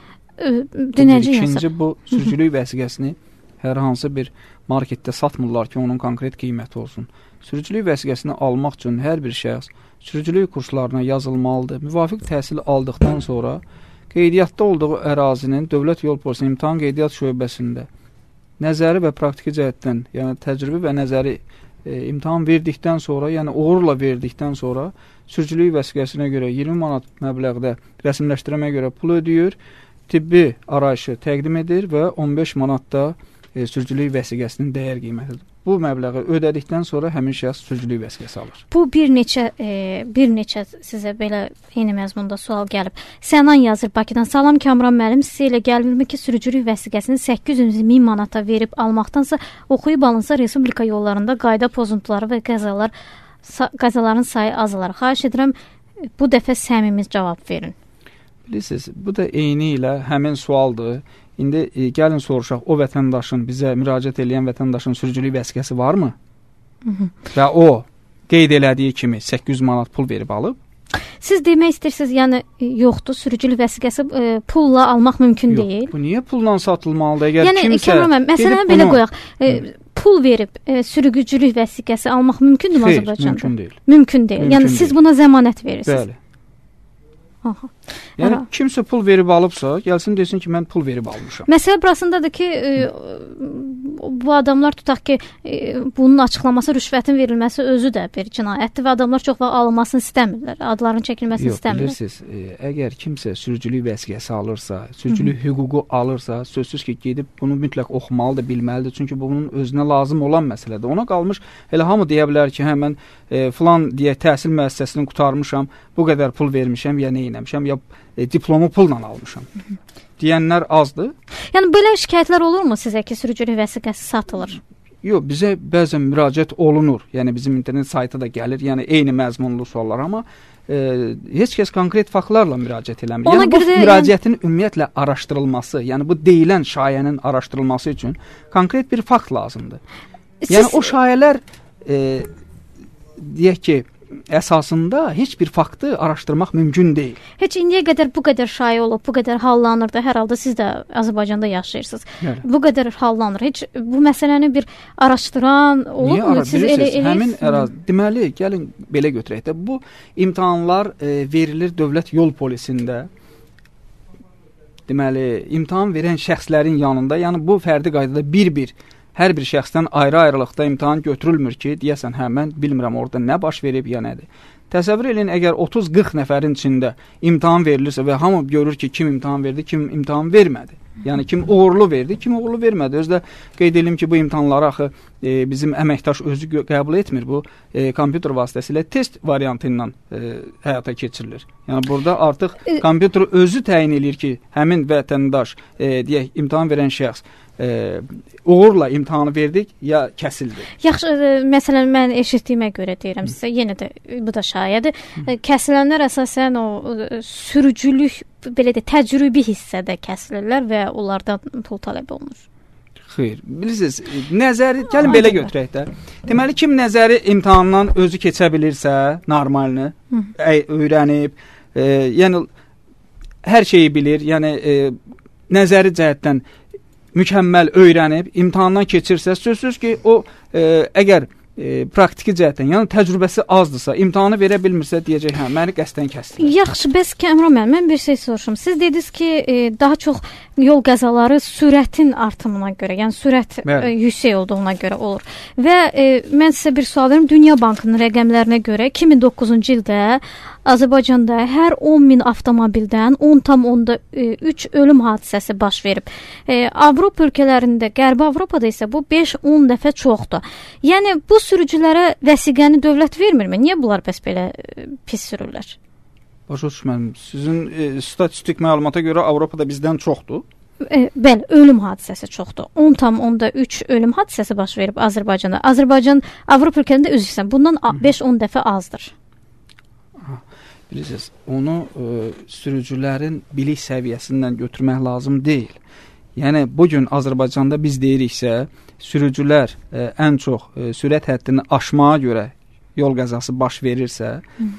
Dinləyici yazır. İkinci, bu sürücülük vəsiqəsini hər hansı bir marketdə satmırlar ki, onun konkret qiyməti olsun. Sürücülük vəsiqəsini almaq üçün hər bir şəxs sürücülük kurslarına yazılmalıdır. Müvafiq təhsil aldıqdan sonra qeydiyyatda olduğu ərazinin Dövlət Yol Polisinin İmtahan Qeydiyyat şöbəsində nəzəri və praktiki cəhətdən, yəni təcrübə və nəzəri E, imtahan verdikdən sonra, yəni uğurla verdikdən sonra sürücülük vəsiqəsinə görə iyirmi manat məbləğdə rəsmiləşdirməyə görə pul ödəyir, tibbi arayışı təqdim edir və on beş manat da e, sürücülük vəsiqəsinin dəyər qiymətidir. Bu məbləği ödədikdən sonra həmin şəxs sürücülük vəsiqəsi alır. Bu bir neçə e, bir neçə sizə belə eyni məzmunda sual gəlib. Sənan yazır Bakıdan. Salam Kamran müəllim, sizə elə gəlmirmi ki, sürücülük vəsiqəsini səkkiz yüz min manata verib almaqdansa oxuyub alınsa respublika yollarında qayda pozuntuları və qəzalar sa qəzaların sayı azalar. Xahiş edirəm bu dəfə səmimi cavab verin. Bilirsiniz, bu da eyni ilə həmin sualdır. İndi e, gəlin soruşaq, o vətəndaşın, bizə müraciət edən vətəndaşın sürücülük vəsiqəsi varmı? Hı -hı. Və o qeyd elədiyi kimi səkkiz yüz manat pul verib alıb? Siz demək istəyirsiniz, yəni yoxdur, sürücülük vəsiqəsi e, pulla almaq mümkün Yox, deyil. Bu niyə pulla satılmalıdır? Əgər yəni, kimsə Kəmrəm, məsələn belə bunu... qoyaq. E, pul verib e, sürücülük vəsiqəsi almaq mümkündür mü Azərbaycanda? Mümkün deyil. Mümkün deyil. Mümkün yəni deyil. siz buna zəmanət verirsiniz. Bəli. Aha. Yəni Aha. kimsə pul verib alıbsa, gəlsin desin ki, mən pul verib almışam. Məsələ burasındadır ki, e, bu adamlar tutaq ki, e, bunun açıqlaması, rüşvətin verilməsi özü də bir cinayətdir və adamlar çox vaxt alınmasını istəmirlər, adların çəkilməsini Yox, istəmirlər. Bilirsiniz, e, əgər kimsə sürücülük vəsiqəsi alırsa, sürücülük Hı -hı. hüququ alırsa, sözsüz ki, gedib bunu mütləq oxumalıdır, bilməlidir. Çünki bu bunun özünə lazım olan məsələdir. Ona qalmış, elə hamı deyə bilər ki, hə mən e, filan deyə təhsil müəssisəsini qurtarmışam, bu qədər pul vermişəm, ya nə etmişəm, ya e, diplomu pulla almışam. Hı -hı. Deyənlər azdır. Yəni belə şikayətlər olurmu sizə ki, sürücülük vəsiqəsi satılır? Yox, bizə bəzən müraciət olunur. Yəni bizim internet saytı da gəlir. Yəni eyni məzmunlu suallar, amma e, heç kəs konkret faktlarla müraciət eləmir. Ona yəni bu görə, müraciətin yəni... ümumiyyətlə araşdırılması, yəni bu deyilən şayənin araşdırılması üçün konkret bir fakt lazımdır. Siz... Yəni o şayələr e, deyək ki, əsasında heç bir faktı araşdırmaq mümkün deyil. Heç indiyə qədər bu qədər şayə olub, bu qədər hallanır da, hər halda siz də Azərbaycanda yaşayırsınız. Yəni. Bu qədər hallanır. Heç bu məsələni bir araşdıran olub mu? Siz elə elə həmin ərazi, deməli, gəlin belə götürək də, bu imtahanlar e, verilir dövlət yol polisində. Deməli, imtahan verən şəxslərin yanında, yəni bu fərdi qaydada bir-bir hər bir şəxsdən ayrı-ayrılıqda imtahan götürülmür ki, deyəsən, hə, mən bilmirəm orada nə baş verib, ya nədir. Təsəvvür edin, əgər otuz qırx nəfərin içində imtahan verilirsə və hamı görür ki, kim imtahan verdi, kim imtahan vermədi. Yəni, kim uğurlu verdi, kim uğurlu vermədi. Özdə qeyd edelim ki, bu imtahanları axı e, bizim əməkdaş özü qəbul etmir. Bu, e, kompüter vasitəsilə test variantı ilə e, həyata keçirilir. Yəni, burada artıq kompüter özü təyin edir ki, həmin vətəndaş, e, deyək, imtahan verən şəxs, E, uğurla imtahanı verdik, ya kəsildi. Yaxşı, e, məsələn, mən eşitdiyimə görə deyirəm Hı. sizə, yenə də bu da şayədir. E, kəsilənlər əsasən o e, sürücülük, belə də təcrübi hissədə kəsilirlər və onlardan pul tələb olunur. Xeyr, bilirsiniz, nəzəri, gəlin belə götürək də. Deməli, kim nəzəri imtahandan özü keçə bilirsə, normalını ə, öyrənib, e, yəni hər şeyi bilir, yəni e, nəzəri cəhətdən mükəmməl öyrənib, imtahandan keçirsə, sözsüz ki, o e, əgər e, praktiki cəhətdən, yəni təcrübəsi azdırsa, imtahanı verə bilmirsə, deyəcək, hə, məni qəsdən kəsdir. Yaxşı, bəs Kəmran müəllim, mən bir şey soruşum. Siz dediniz ki, e, daha çox yol qəzaları sürətin artımına görə, yəni sürət e, yüksək olduğuna görə olur. Və e, mən sizə bir sual verim, Dünya Bankının rəqəmlərinə görə iki min doqquzuncu ildə Azərbaycanda hər on min avtomobildən on tam onda üç ölüm hadisəsi baş verib. E, Avropa ölkələrində, Qərbi Avropada isə bu beş on dəfə çoxdur. Yəni bu sürücülərə vəsiqəni dövlət vermirmi? Niyə bunlar bəs belə e, pis sürürlər? Başa düşmədim. Sizin e, statistik məlumata görə Avropada bizdən çoxdur. E, bəli, ölüm hadisəsi çoxdur. on tam onda üç ölüm hadisəsi baş verib Azərbaycanda. Azərbaycan Avropa ölkələrində üzrsən, bundan beş on dəfə azdır. Bilirsiniz, onu e, sürücülərin bilik səviyyəsindən götürmək lazım deyil. Yəni, bugün Azərbaycanda biz deyiriksə, sürücülər e, ən çox e, sürət həddini aşmağa görə yol qəzası baş verirsə, Hı.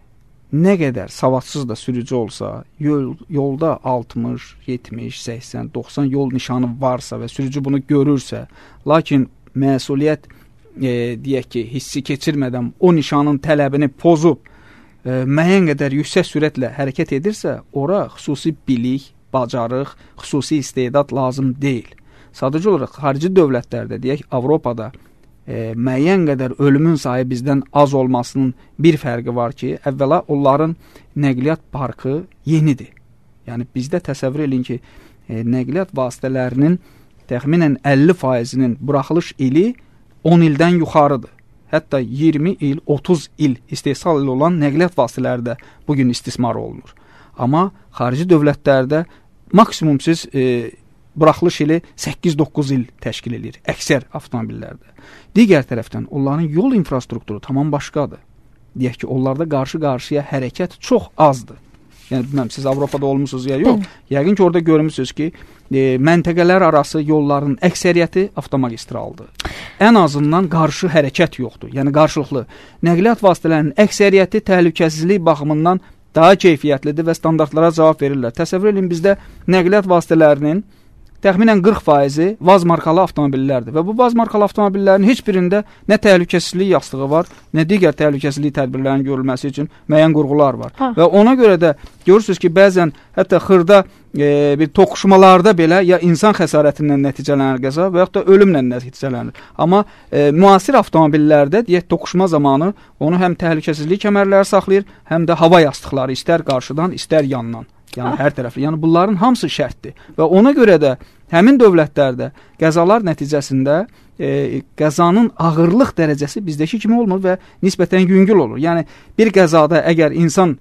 nə qədər savadsız da sürücü olsa, yol, yolda altmış, yetmiş, səksən, doxsan yol nişanı varsa və sürücü bunu görürsə, lakin məsuliyyət, e, deyək ki, hissi keçirmədən o nişanın tələbini pozub, e, müəyyən qədər yüksək sürətlə hərəkət edirsə, ora xüsusi bilik, bacarıq, xüsusi istedad lazım deyil. Sadəcə olaraq xarici dövlətlərdə, deyək, Avropada e, müəyyən qədər ölümün sayı bizdən az olmasının bir fərqi var ki, əvvəla onların nəqliyyat parkı yenidir. Yəni, bizdə təsəvvür edin ki, e, nəqliyyat vasitələrinin təxminən əlli faizinin buraxılış ili on ildən yuxarıdır. Hətta iyirmi il, otuz il istehsal ili olan nəqliyyat vasitələri də bugün istismar olunur. Amma xarici dövlətlərdə maksimum siz e, buraxılış ili səkkiz doqquz il təşkil edir əksər avtomobillərdə. Digər tərəfdən onların yol infrastrukturu tamam başqadır. Deyək ki, onlarda qarşı-qarşıya hərəkət çox azdır. Yəni, bilməm, siz Avropada olmuşsunuz ya yox. Yəqin ki, orada görmüşsünüz ki, e, məntəqələr arası yolların əksəriyyəti avtomagistraldır. Ən azından qarşı hərəkət yoxdur. Yəni, qarşılıqlı nəqliyyat vasitələrinin əksəriyyəti təhlükəsizlik baxımından daha keyfiyyətlidir və standartlara cavab verirlər. Təsəvvür edin, bizdə nəqliyyat vasitələrinin təxminən qırx faizi vaz markalı avtomobillərdir və bu vaz markalı avtomobillərin heç birində nə təhlükəsizlik yastığı var, nə digər təhlükəsizlik tədbirlərinin görülməsi üçün müəyyən qurğular var. Ha. Və ona görə də görürsünüz ki, bəzən hətta xırda e, bir toqquşmalarda belə ya insan xəsarətindən nəticələnir qəza və yaxud da ölümlə nəticələnir. Amma e, müasir avtomobillərdə deyək, toqquşma zamanı onu həm təhlükəsizlik kəmərləri saxlayır, həm də hava yastıqları istər qarşıdan, istər yandan. Yəni, hər tərəfli. Yəni, bunların hamısı şərtdir. Və ona görə də həmin dövlətlərdə qəzalar nəticəsində e, qəzanın ağırlıq dərəcəsi bizdəki kimi olmur və nisbətən yüngül olur. Yəni, bir qəzada əgər insan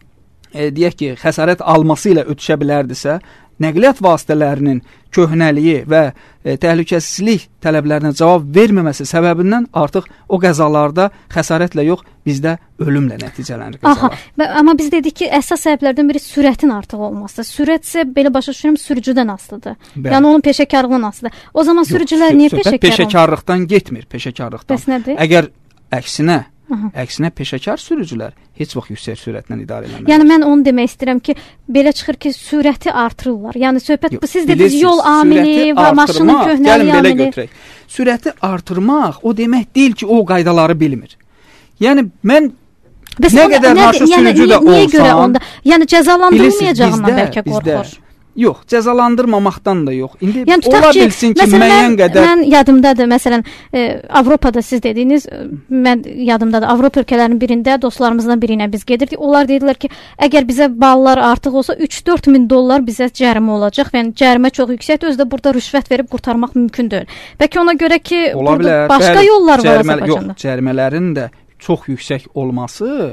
e, deyək ki, xəsarət alması ilə ötüşə bilərdisə, nəqliyyat vasitələrinin köhnəliyi və e, təhlükəsizlik tələblərinə cavab verməməsi səbəbindən artıq o qəzalarda xəsarətlə yox, bizdə ölümlə nəticələnir qəzalar. Aha, amma biz dedik ki, əsas səbəblərdən biri sürətin artıq olması. Sürət isə belə başa düşürəm sürücüdən asılıdır. Bəli. Yəni onun peşəkarlığından asılıdır. O zaman yox, sürücülər niyə peşəkar olmur? Peşəkarlıqdan getmir, peşəkarlıqdan. Bəs nədir? Əgər əksinə Aha. Əksinə peşəkar sürücülər heç vaxt yüksək sürətlə idarə eləməlidir. Yəni mən onu demək istəyirəm ki, belə çıxır ki, sürəti artırırlar. Yəni söhbət Yox, bu siz dediniz yol amili və maşının köhnəliyi amili. Götürək. Sürəti artırmaq o demək deyil ki, o qaydaları bilmir. Yəni mən Bəs nə qədər marşrut yəni, sürücü də olsam, niyə görə onda? Yəni cəzalandırılmayacağından bəlkə qorxur. Yox, cəzalandırmamaqdan da yox. İndi yəni, ola ki, bilsin ki, məsələn, müəyyən qədər... Mən yadımdadır, məsələn, e, Avropada siz dediniz, mən yadımdadır, Avropa ölkələrinin birində, dostlarımızdan birinə biz gedirdik. Onlar dedilər ki, əgər bizə ballar artıq olsa, üç dörd min dollar bizə cərimə olacaq. Yəni, cərimə çox yüksəkdir, özü də burada rüşvət verib qurtarmaq mümkün deyil. Bəlkə ona görə ki, ola burada bilər, başqa bəli, yollar var cərimə, Azərbaycanda. Yox, cərimələrin də çox yüksək olması...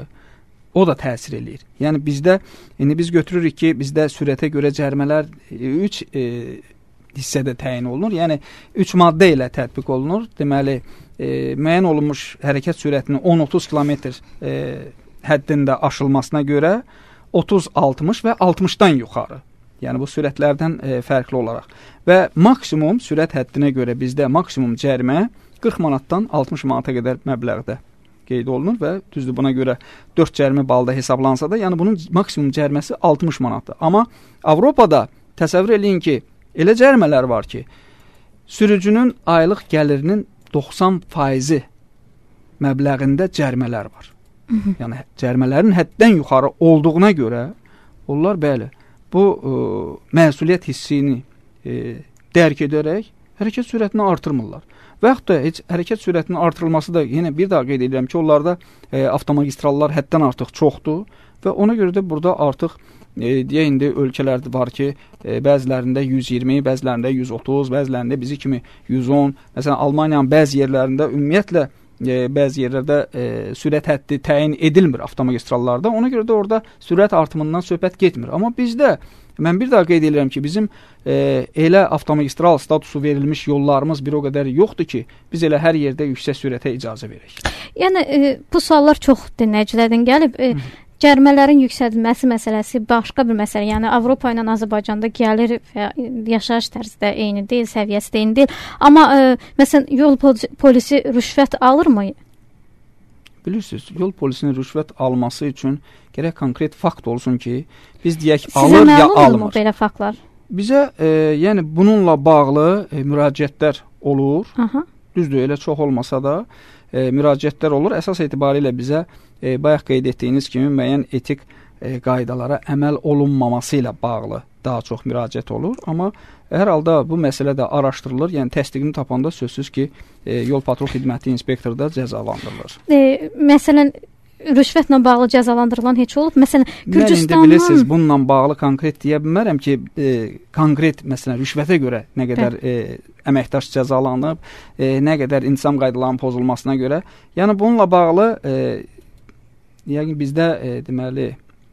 O da təsir eləyir. Yəni bizdə, indi biz götürürük ki, bizdə sürətə görə cərimələr üç e, hissədə təyin olunur. Yəni üç maddə ilə tətbiq olunur. Deməli, e, müəyyən olunmuş hərəkət sürətinin on otuz kilometr e, həddində aşılmasına görə otuz altmış və altmışdan yuxarı. Yəni bu sürətlərdən e, fərqli olaraq. Və maksimum sürət həddinə görə bizdə maksimum cərimə qırx manatdan altmış manata qədər məbləğdə qeyd olunur və düzdür buna görə dörd cərimə balda hesablansa da, yəni bunun maksimum cəriməsi altmış manatdır. Amma Avropada təsəvvür eləyin ki, elə cərimələr var ki, sürücünün aylıq gəlirinin doxsan faizi məbləğində cərimələr var. Hı -hı. Yəni cərimələrin həddən yuxarı olduğuna görə onlar bəli, bu ə, məsuliyyət hissini ə, dərk edərək hərəkət sürətini artırmırlar. Və yaxud da heç hərəkət sürətinin artırılması da yenə bir daha qeyd edirəm ki, onlarda e, avtomagistrallar həddən artıq çoxdur və ona görə də burada artıq e, deyə indi ölkələr var ki, e, bəzilərində yüz iyirmi, bəzilərində yüz otuz, bəzilərində bizi kimi yüz on. Məsələn, Almaniyanın bəzi yerlərində ümumiyyətlə e, bəzi yerlərdə e, sürət həddi təyin edilmir avtomagistrallarda. Ona görə də orada sürət artımından söhbət getmir. Amma bizdə mən bir daha qeyd edirəm ki, bizim e, elə avtomagistral statusu verilmiş yollarımız bir o qədər yoxdur ki, biz elə hər yerdə yüksək sürətə icazə verək. Yəni e, bu suallar çox dinləyicilərdən gəlib. E, cərimələrin yüksəldilməsi məsələsi başqa bir məsələ. Yəni Avropa ilə Azərbaycanda gəlir və yaşayış tərzi də eyni deyil, səviyyəsi də eyni deyil. Amma e, məsələn yol polisi rüşvət alırmı? Bilirsiniz, yol polisinin rüşvət alması üçün gərək konkret fakt olsun ki, biz deyək alır ya almır. Sizə belə faktlar? Bizə e, yəni bununla bağlı e, müraciətlər olur. Aha. Düzdür, elə çox olmasa da e, müraciətlər olur. Əsas etibarilə bizə e, bayaq qeyd etdiyiniz kimi müəyyən etik e, qaydalara əməl olunmaması ilə bağlı daha çox müraciət olur. Amma hər halda bu məsələ də araşdırılır. Yəni təsdiqini tapanda sözsüz ki, e, yol patrul xidməti inspektoru da cəzalandırılır. E, məsələn, rüşvətlə bağlı cəzalandırılan heç olub? Məsələn, Gürcüstanın... Mən indi bilirsiniz, bununla bağlı konkret deyə bilmərəm ki, e, konkret məsələn rüşvətə görə nə qədər e, əməkdaş cəzalanıb, e, nə qədər intisam qaydalarının pozulmasına görə. Yəni bununla bağlı e, yəni bizdə e, deməli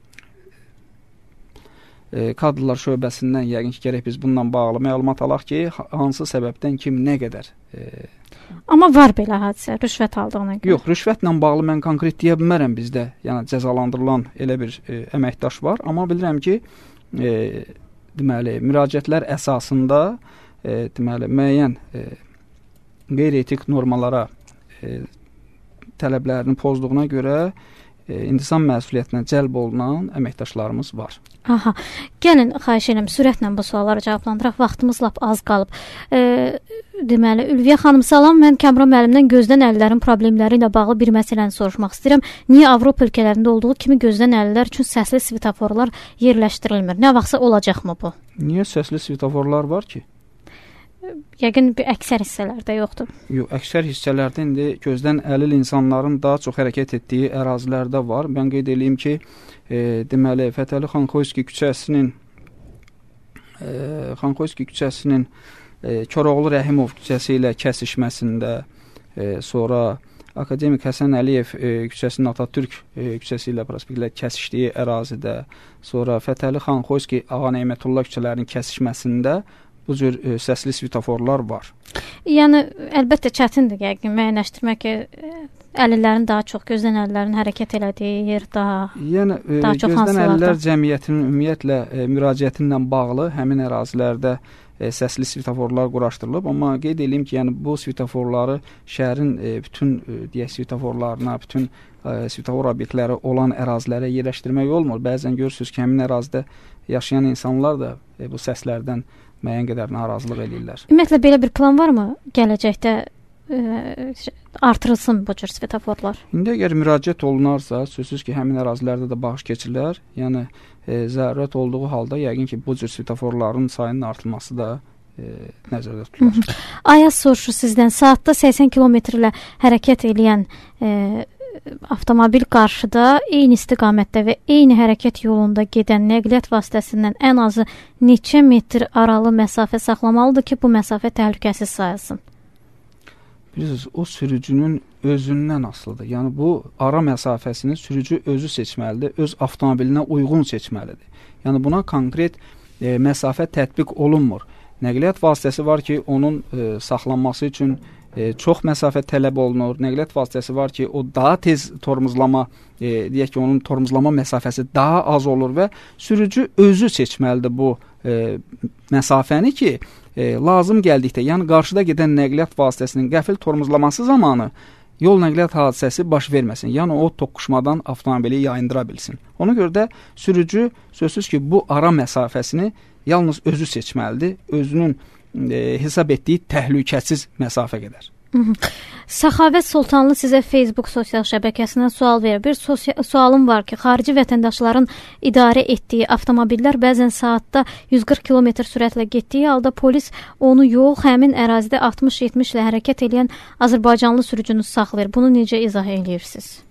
e, kadrlar şöbəsindən yəqin ki, gərək biz bununla bağlı məlumat alaq ki, hansı səbəbdən kim nə qədər e, Amma var belə hadisə, rüşvət aldığına görə. Yox, rüşvətlə bağlı mən konkret deyə bilmərəm bizdə. Yəni cəzalandırılan elə bir e, əməkdaş var. Amma bilirəm ki, e, deməli, müraciətlər əsasında e, deməli, müəyyən e, qeyri-etik normalara e, tələblərini pozduğuna görə e, intisam məsuliyyətinə cəlb olunan əməkdaşlarımız var. Aha. Gəlin, xahiş edirəm, sürətlə bu sualları cavablandıraq. Vaxtımız lap az qalıb. E, deməli, Ülviyə xanım, salam. Mən Kamran müəllimdən gözdən əllərin problemləri ilə bağlı bir məsələni soruşmaq istəyirəm. Niyə Avropa ölkələrində olduğu kimi gözdən əllər üçün səsli svetoforlar yerləşdirilmir? Nə vaxtsa olacaqmı bu? Niyə səsli svetoforlar var ki? Yəqin bir əksər hissələrdə yoxdur. Yox, əksər hissələrdə indi gözdən əlil insanların daha çox hərəkət etdiyi ərazilərdə var. Mən qeyd edeyim ki, e, deməli, Fətəli Xanxoyski küçəsinin e, Xanxoyski küçəsinin e, Koroğlu Rəhimov küçəsi ilə kəsişməsində, e, sonra Akademik Həsən Əliyev e, küçəsinin Atatürk e, küçəsi ilə prospektlə kəsişdiyi ərazidə, sonra Fətəli Xanxoyski Ağa Neymətullah küçələrinin kəsişməsində bu cür e, səsli svetoforlar var. Yəni əlbəttə çətindir yəqin müəyyənləşdirmək ki, əlillərin daha çox gözdən əllərin hərəkət elədiyi yer daha yəni e, daha çox gözdən hansılarda? əllər cəmiyyətinin ümumiyyətlə e, müraciəti ilə bağlı həmin ərazilərdə e, səsli svetoforlar quraşdırılıb, amma qeyd edeyim ki, yəni bu svetoforları şəhərin e, bütün e, deyək svetoforlarına, bütün e, svetofor obyektləri olan ərazilərə yerləşdirmək olmur. Bəzən görürsüz ki, həmin ərazidə yaşayan insanlar da e, bu səslərdən müəyyən qədər narazılıq eləyirlər. Ümumiyyətlə belə bir plan varmı gələcəkdə ə, artırılsın bu cür svetoforlar? İndi əgər müraciət olunarsa, sözsüz ki, həmin ərazilərdə də baxış keçirilər. Yəni e, zərurət olduğu halda yəqin ki, bu cür svetoforların sayının artırılması da e, nəzərdə tutulur. Ayaz soruşur sizdən, saatda səksən kilometrlə hərəkət edən e, avtomobil qarşıda eyni istiqamətdə və eyni hərəkət yolunda gedən nəqliyyat vasitəsindən ən azı neçə metr aralı məsafə saxlamalıdır ki, bu məsafə təhlükəsiz sayılsın? Bilirsiniz, o sürücünün özündən asılıdır. Yəni bu ara məsafəsini sürücü özü seçməlidir, öz avtomobilinə uyğun seçməlidir. Yəni buna konkret e, məsafə tətbiq olunmur. Nəqliyyat vasitəsi var ki, onun e, saxlanması üçün e, çox məsafə tələb olunur. Nəqliyyat vasitəsi var ki, o daha tez tormozlama, e, deyək ki, onun tormozlama məsafəsi daha az olur və sürücü özü seçməlidir bu e, məsafəni ki, E, lazım gəldikdə, yəni qarşıda gedən nəqliyyat vasitəsinin qəfil tormozlaması zamanı yol nəqliyyat hadisəsi baş verməsin. Yəni o toqquşmadan avtomobili yayındıra bilsin. Ona görə də sürücü sözsüz ki, bu ara məsafəsini yalnız özü seçməlidir, özünün e, hesab etdiyi təhlükəsiz məsafə qədər. Səxavət Sultanlı sizə Facebook sosial şəbəkəsindən sual verir. Bir sualım var ki, xarici vətəndaşların idarə etdiyi avtomobillər bəzən saatda yüz qırx kilometr sürətlə getdiyi halda polis onu yox, həmin ərazidə altmış yetmiş ilə hərəkət edən Azərbaycanlı sürücünü saxlayır. Bunu necə izah edirsiniz?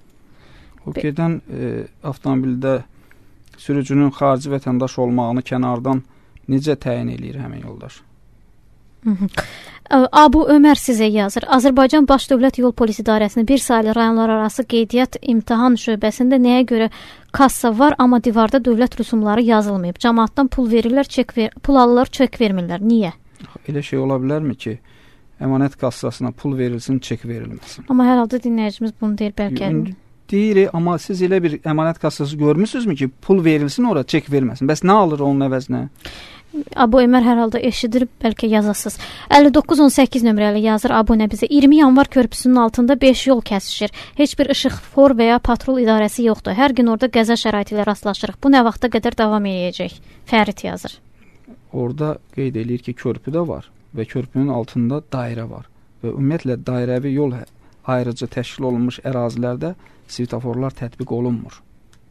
O gedən e, avtomobildə sürücünün xarici vətəndaş olmağını kənardan necə təyin eləyir həmin yoldaş? Hı -hı. Abu Ömər sizə yazır. Azərbaycan Baş Dövlət Yol Polisi İdarəsinin bir saylı rayonlar arası qeydiyyat imtahan şöbəsində nəyə görə kassa var, amma divarda dövlət rüsumları yazılmayıb. Cəmaatdan pul verirlər, çek ver, pul alırlar, çek vermirlər. Niyə? Elə şey ola bilərmi ki, əmanət kassasına pul verilsin, çek verilməsin? Amma hər halda dinləyicimiz bunu deyir bəlkə. Deyir, amma siz elə bir əmanət kassası görmüsünüzmü ki, pul verilsin, ora çek verməsin? Bəs nə alır onun əvəzinə? Abu Ömər hər halda eşidir, bəlkə yazasız. əlli doqquz on səkkiz nömrəli yazır abunə bizə. iyirmi yanvar körpüsünün altında beş yol kəsişir. Heç bir işıqfor və ya patrol idarəsi yoxdur. Hər gün orada qəza şəraiti ilə rastlaşırıq. Bu nə vaxta qədər davam edəcək? Fərid yazır. Orada qeyd eləyir ki, körpü də var və körpünün altında dairə var. Və ümumiyyətlə dairəvi yol ayrıca təşkil olunmuş ərazilərdə svetoforlar tətbiq olunmur.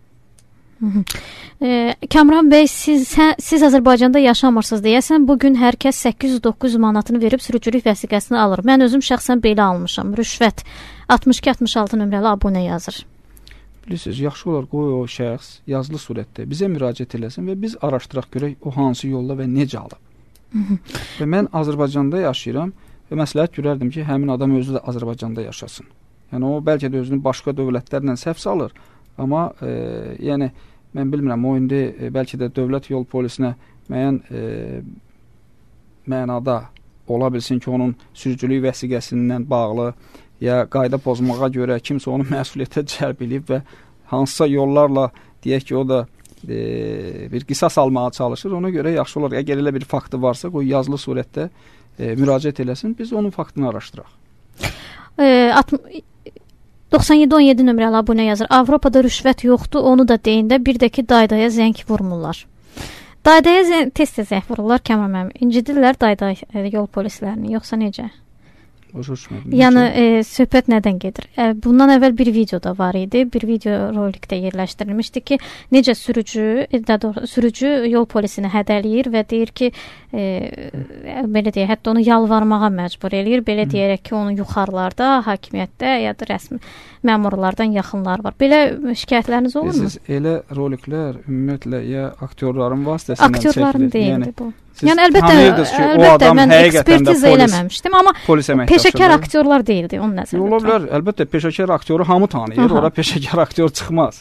E, Kamran bəy, siz, sən, siz Azərbaycanda yaşamırsınız deyəsən, bugün hər kəs səkkiz yüz doqquz yüz manatını verib sürücülük vəsiqəsini alır. Mən özüm şəxsən belə almışam. Rüşvət altmış iki altmış altı nömrəli abunə yazır. Bilirsiniz, yaxşı olar qoy o şəxs yazılı surətdə bizə müraciət eləsin və biz araşdıraq görək o hansı yolla və necə alıb. Və mən Azərbaycanda yaşayıram və məsləhət görərdim ki, həmin adam özü də Azərbaycanda yaşasın. Yəni o bəlkə də özünü başqa dövlətlərlə səhv salır. Amma e, yəni mən bilmirəm, o indi e, bəlkə də dövlət yol polisinə müəyyən e, mənada ola bilsin ki, onun sürücülük vəsiqəsindən bağlı ya qayda pozmağa görə kimsə onu məsuliyyətə cəlb edib və hansısa yollarla deyək ki, o da e, bir qisas almağa çalışır. Ona görə yaxşı olar, əgər elə bir faktı varsa, o yazılı surətdə e, müraciət eləsin, biz onun faktını araşdıraq. E, doxsan yeddi on yeddi nömrəli abunə yazır. Avropada rüşvət yoxdur, onu da deyində bir də ki, daydaya zəng vurmurlar. Daydaya zəng, tez-tez zəng vururlar, Kəmrəm. İncidirlər dayday e, yol polislərini, yoxsa necə? Yəni e, söhbət nədən gedir? E, bundan əvvəl bir video da var idi. Bir video rolikdə yerləşdirilmişdi ki, necə sürücü, e, doğru, sürücü yol polisini hədələyir və deyir ki, e, belə deyək, hətta onu yalvarmağa məcbur eləyir. Belə Hı. deyərək ki, onun yuxarılarda, hakimiyyətdə ya da rəsmi məmurlardan yaxınlar var. Belə şikayətləriniz olurmu? Siz elə roliklər ümumiyyətlə ya aktyorların vasitəsindən çəkilir. Aktyorların deyildi yəni, bu. Yəni əlbəttə, ki, əlbəttə mən ekspertiza eləməmişdim, amma peşəkar aktyorlar aktyorlar deyildi, onun nəzərdə. Ola bilər, əlbəttə peşəkar aktyoru hamı tanıyır, Aha. ora peşəkar aktyor çıxmaz.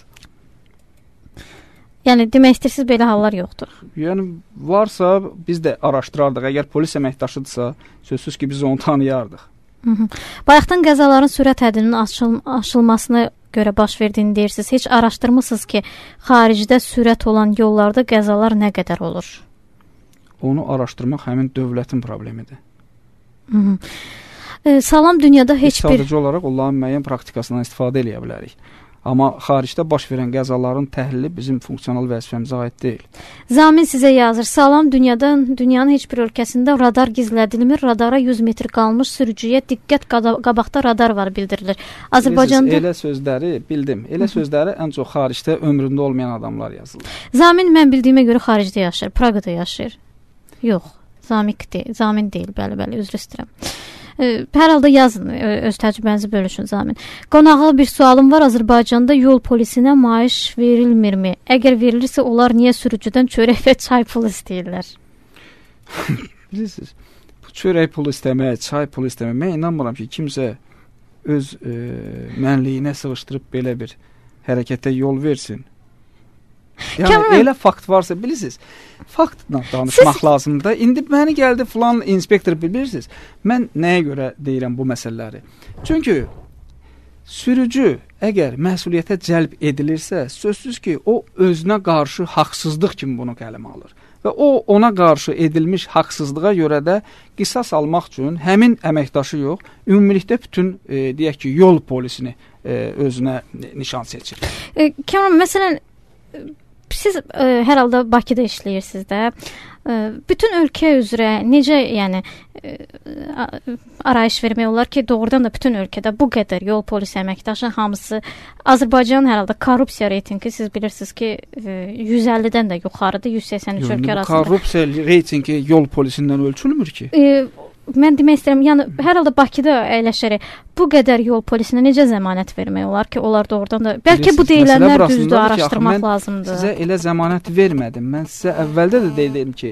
Yəni demək istəyirsiniz belə hallar yoxdur. Yəni varsa biz də araşdırardıq. Əgər polis əməkdaşıdırsa, sözsüz ki, biz onu tanıyardıq. Hı -hı. Bayaqdan qəzaların sürət həddinin aşıl aşılmasına görə baş verdiyini deyirsiniz. Heç araşdırmısınız ki, xaricdə sürət olan yollarda qəzalar nə qədər olur? onu araşdırmaq həmin dövlətin problemidir. Hı -hı. E, sağlam dünyada heç Biz sadəcə bir... olaraq onların müəyyən praktikasından istifadə edə bilərik. Amma xaricdə baş verən qəzaların təhlili bizim funksional vəzifəmizə aid deyil. Zamin sizə yazır. Sağlam dünyadan, dünyanın heç bir ölkəsində radar gizlədilmir. Radara yüz metr qalmış sürücüyə diqqət, qabaqda radar var bildirilir. Azərbaycanda... Elə sözləri bildim. Elə sözləri ən çox xaricdə ömründə olmayan adamlar yazırlar. Zamin mən bildiyimə görə xaricdə yaşayır, Praqada yaşayır. Yox, Zamik deyil, Zamin deyil, bəli, bəli, üzr istəyirəm. Hər halda yazın, öz təcrübənizi bölüşün Zamin. Qonağa bir sualım var. Azərbaycanda yol polisinə maaş verilmirmi? Əgər verilirsə, onlar niyə sürücüdən çörək və çay pulu istəyirlər? Bilirsiniz, bu çörək pulu istəmək, çay pulu istəmək, mən inanmıram ki, kimsə öz e, mənliyinə sığışdırıb belə bir hərəkətə yol versin. Yəni Kəmrəm, elə fakt varsa bilirsiniz, faktla danışmaq siz... lazımdır. İndi məni gəldi filan inspektor bilirsiniz. Mən nəyə görə deyirəm bu məsələləri? Çünki sürücü əgər məsuliyyətə cəlb edilirsə, sözsüz ki, o özünə qarşı haqsızlıq kimi bunu qələmə alır. Və o ona qarşı edilmiş haqsızlığa görə də qisas almaq üçün həmin əməkdaşı yox, ümumilikdə bütün e, deyək ki, yol polisini e, özünə nişan seçir. E, Kəmrəm, məsələn, siz ə, hər halda Bakıda işləyirsiniz də. Ə, bütün ölkə üzrə necə, yəni ə, arayış vermək olar ki, doğrudan da bütün ölkədə bu qədər yol polisi əməkdaşı hamısı Azərbaycanın hər halda korrupsiya reytingi siz bilirsiniz ki, yüz əllidən də yuxarıdır, yüz səksən üç ölkə arasında. Korrupsiya reytingi yol polisindən ölçülmür ki. E, Mən demək istəyirəm, yəni hər halda Bakıda əyləşərək bu qədər yol polisinə necə zəmanət vermək olar ki, onlar doğrudan da bəlkə bu deyilənlər düzdür, araşdırmaq ki, lazımdır. Sizə elə zəmanət vermədim. Mən sizə əvvəldə də dedim ki,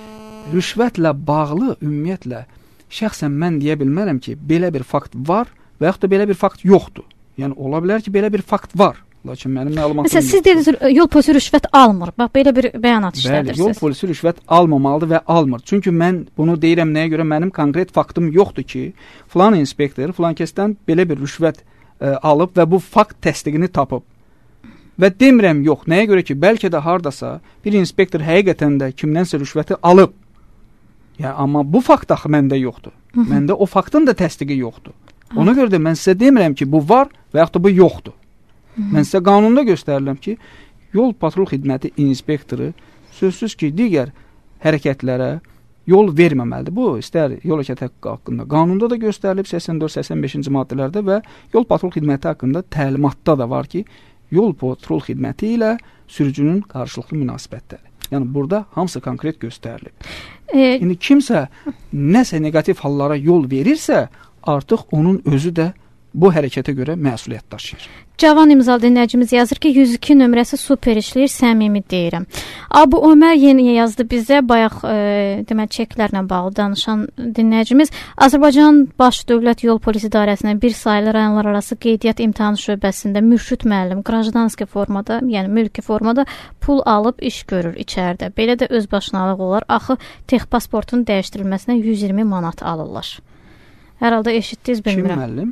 rüşvətlə bağlı ümumiyyətlə şəxsən mən deyə bilmərəm ki, belə bir fakt var və yaxud da belə bir fakt yoxdur. Yəni ola bilər ki, belə bir fakt var. Lakin mənim məlumatım Məsələn, siz dediniz, yol polisi rüşvət almır. Bax, belə bir bəyanat işlədirsiniz. Bəli, yol polisi rüşvət almamalıdır və almır. Çünki mən bunu deyirəm nəyə görə? Mənim konkret faktım yoxdur ki, filan inspektor filan kəsdən belə bir rüşvət ə, alıb və bu fakt təsdiqini tapıb. Və demirəm yox. Nəyə görə ki, bəlkə də hardasa bir inspektor həqiqətən də kimdənsə rüşvəti alıb. Yəni, amma bu fakt axı məndə yoxdur. Hı -hı. Məndə o faktın da təsdiqi yoxdur. Ona görə də mən sizə demirəm ki, bu var və yaxud da bu yoxdur. Mən sizə qanunda göstərirəm ki, yol patrul xidməti inspektoru sözsüz ki, digər hərəkətlərə yol verməməlidir. Bu, istər yol hərəkəti haqqı haqqında qanunda da göstərilib səksən dörd səksən beşinci maddələrdə və yol patrul xidməti haqqında təlimatda da var ki, yol patrul xidməti ilə sürücünün qarşılıqlı münasibətləri. Yəni, burada hamısı konkret göstərilib. E İndi kimsə nəsə negativ hallara yol verirsə, artıq onun özü də bu hərəkətə görə məsuliyyət daşıyır. Cavan imzalı dinləyicimiz yazır ki, yüz iki nömrəsi super işləyir, səmimi deyirəm. Abu Ömər yeni yazdı bizə, bayaq e, demək çeklərlə bağlı danışan dinləyicimiz. Azərbaycan Baş Dövlət Yol Polisi İdarəsinin bir sayılı rayonlar arası qeydiyyat imtahanı şöbəsində Mürşid müəllim qrajdanski formada, yəni mülki formada pul alıb iş görür içəridə. Belə də öz başınalıq olar. Axı texpasportun dəyişdirilməsinə yüz iyirmi manat alırlar. Hər halda eşitdiniz, bilmirəm. Kim müəllim?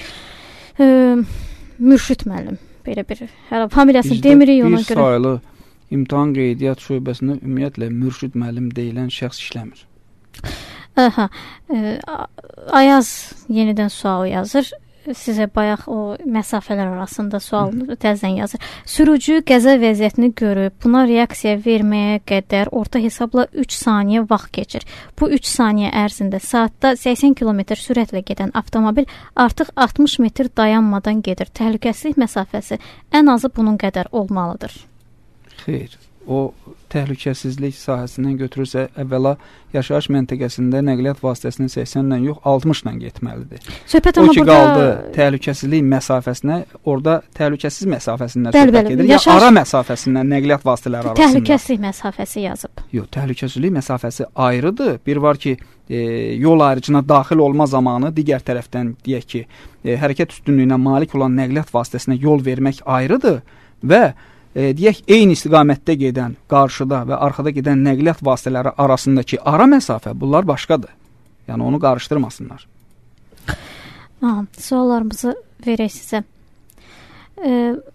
E, Mürşid müəllim, belə bir, hər familiyasını demirik ona görə. Bizdə bir sayılı imtahan qeydiyyat şöbəsində ümumiyyətlə Mürşid müəllim deyilən şəxs işləmir. Aha, e, Ayaz yenidən sual yazır. Sizə bayaq o məsafələr arasında sualını təzədən yazır. Sürücü qəza vəziyyətini görüb, buna reaksiya verməyə qədər orta hesabla üç saniyə vaxt keçir. Bu üç saniyə ərzində saatda səksən kilometr sürətlə gedən avtomobil artıq altmış metr dayanmadan gedir. Təhlükəsizlik məsafəsi ən azı bunun qədər olmalıdır. Xeyr, o təhlükəsizlik sahəsindən götürürsə, əvvəla yaşayış məntəqəsində nəqliyyat vasitəsinin səksən ilə yox, altmış ilə getməlidir. Söhbət o amma ki, burada... qaldı təhlükəsizlik məsafəsinə, orada təhlükəsiz məsafəsindən söhbət bəli, gedir. Yaşayış... Ya ara məsafəsindən nəqliyyat vasitələri arasında. Təhlükəsizlik məsafəsi yazıb. Yox, təhlükəsizlik məsafəsi ayrıdır. Bir var ki, e, yol ayrıcına daxil olma zamanı digər tərəfdən deyək ki, e, hərəkət üstünlüyünə malik olan nəqliyyat vasitəsinə yol vermək ayrıdır və E, deyək, eyni istiqamətdə gedən, qarşıda və arxada gedən nəqliyyat vasitələri arasındakı ara məsafə, bunlar başqadır. Yəni, onu qarışdırmasınlar. Aha, suallarımızı verək sizə. E,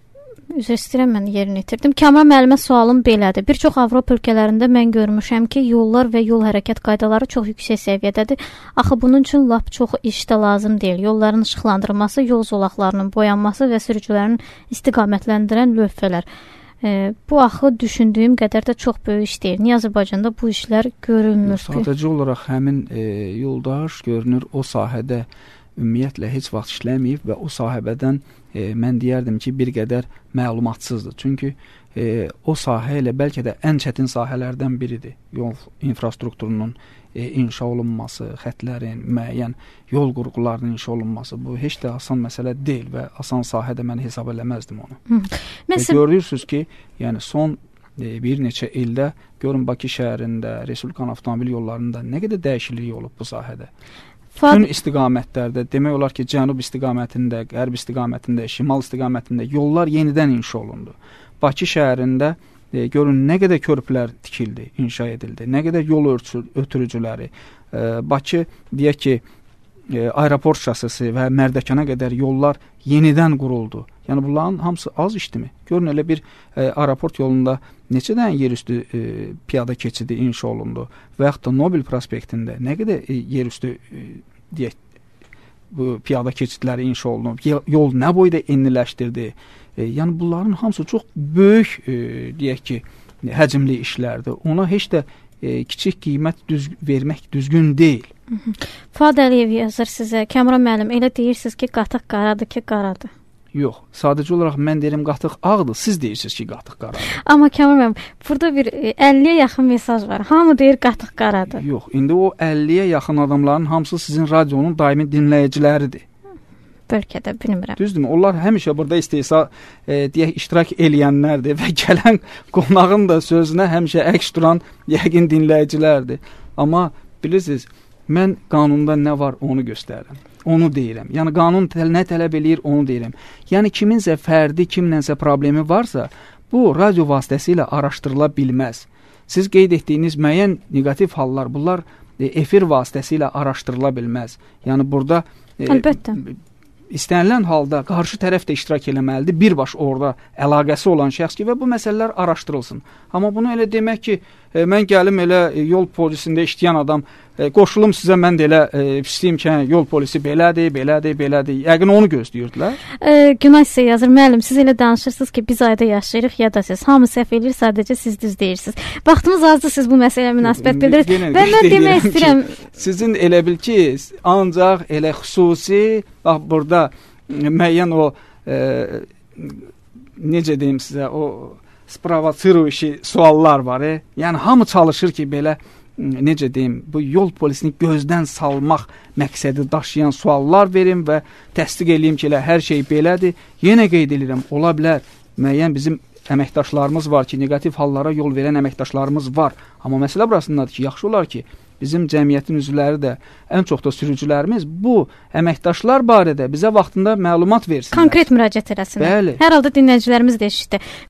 Üzr istəyirəm, mən yerini itirdim. Kamran müəllimə sualım belədir. Bir çox Avropa ölkələrində mən görmüşəm ki, yollar və yol hərəkət qaydaları çox yüksək səviyyədədir. Axı bunun üçün lap çox iş də lazım deyil. Yolların işıqlandırılması, yol zolaqlarının boyanması və sürücülərin istiqamətləndirən lövhələr. E, bu axı düşündüyüm qədər də çox böyük iş deyil. Niyə Azərbaycanda bu işlər görülmür? Sadəcə olaraq həmin e, yoldaş görünür o sahədə ümumiyyətlə heç vaxt işləməyib və o sahibədən e, mən deyərdim ki, bir qədər məlumatsızdır. Çünki e, o sahə ilə bəlkə də ən çətin sahələrdən biridir. Yol infrastrukturunun e, inşa olunması, xətlərin, müəyyən yol qurğularının inşa olunması. Bu heç də asan məsələ deyil və asan sahədə mən hesab eləməzdim onu. Məsəl... Görürsünüz ki, yəni son e, bir neçə ildə görün Bakı şəhərində, Respublikan avtomobil yollarında nə qədər dəyişiklik olub bu sahədə. Bütün istiqamətlərdə, demək olar ki, cənub istiqamətində, qərb istiqamətində, şimal istiqamətində yollar yenidən inşa olundu. Bakı şəhərində e, görün nə qədər körpülər tikildi, inşa edildi, nə qədər yol ötürücüləri. E, Bakı deyək ki, e, aeroport şosesi və Mərdəkana qədər yollar yenidən quruldu. Yəni bunların hamısı az işdimi? Görün elə bir e, aeroport yolunda neçə dənə yerüstü e, piyada keçidi inşa olundu və yaxud da Nobel prospektində nə qədər e, yerüstü e, deyək, bu piyada keçidləri inşa olunub, yol nə boyda enliləşdirdi. E, yəni bunların hamısı çox böyük e, deyək ki, həcmli işlərdir. Ona heç də e, kiçik qiymət düz vermək düzgün deyil. Fuad Əliyev yazır sizə, Kamran müəllim, elə deyirsiniz ki, qatıq qaradır ki, qaradır. Yox, sadəcə olaraq mən deyirəm qatıq ağdır, siz deyirsiniz ki, qatıq qaradır. Amma Kamran müəllim, burada bir əlliyə yaxın mesaj var. Hamı deyir qatıq qaradır. Yox, indi o əlliyə yaxın adamların hamısı sizin radionun daimi dinləyiciləridir. Bəlkə də bilmirəm. Düzdürmü? Onlar həmişə burada istehsa e, deyək iştirak eləyənlərdir və gələn qonağın da sözünə həmişə əks duran yəqin dinləyicilərdir. Amma bilirsiniz, mən qanunda nə var onu göstərirəm. Onu deyirəm. Yəni qanun təl nə tələb eləyir onu deyirəm. Yəni kiminsə fərdi, kimlənsə problemi varsa, bu radio vasitəsilə araşdırıla bilməz. Siz qeyd etdiyiniz müəyyən neqativ hallar, bunlar e, efir vasitəsilə araşdırıla bilməz. Yəni burada e, əlbəttə istənilən halda qarşı tərəf də iştirak eləməlidir. Birbaş orada əlaqəsi olan şəxs ki və bu məsələlər araşdırılsın. Amma bunu elə demək ki, e, mən gəlim elə e, yol polisində işləyən adam, e, qoşulum sizə mən də elə e, istəyim ki, yol polisi belədir, belədir, belədir. Yəqin onu gözləyirdilər. E, Günay sizə yazır, müəllim, siz elə danışırsınız ki, biz ayda yaşayırıq ya da siz. Hamı səhv eləyir, sadəcə siz düz deyirsiniz. Vaxtımız azdır, siz bu məsələyə münasibət bildirirsiniz. Və mən demək istəyirəm. Sizin elə bil ki, ancaq elə xüsusi, bax burada müəyyən o e, necə deyim sizə, o spravatsiruющi suallar var. E? Yəni hamı çalışır ki, belə necə deyim, bu yol polisini gözdən salmaq məqsədi daşıyan suallar verim və təsdiq eləyim ki, elə hər şey belədir. Yenə qeyd edirəm, ola bilər müəyyən bizim əməkdaşlarımız var ki, neqativ hallara yol verən əməkdaşlarımız var. Amma məsələ burasındadır ki, yaxşı olar ki, bizim cəmiyyətin üzvləri də, ən çox da sürücülərimiz bu əməkdaşlar barədə bizə vaxtında məlumat versinlər. Konkret müraciət eləsinlər. Bəli. Hər halda dinləyicilərimiz də eşitdi.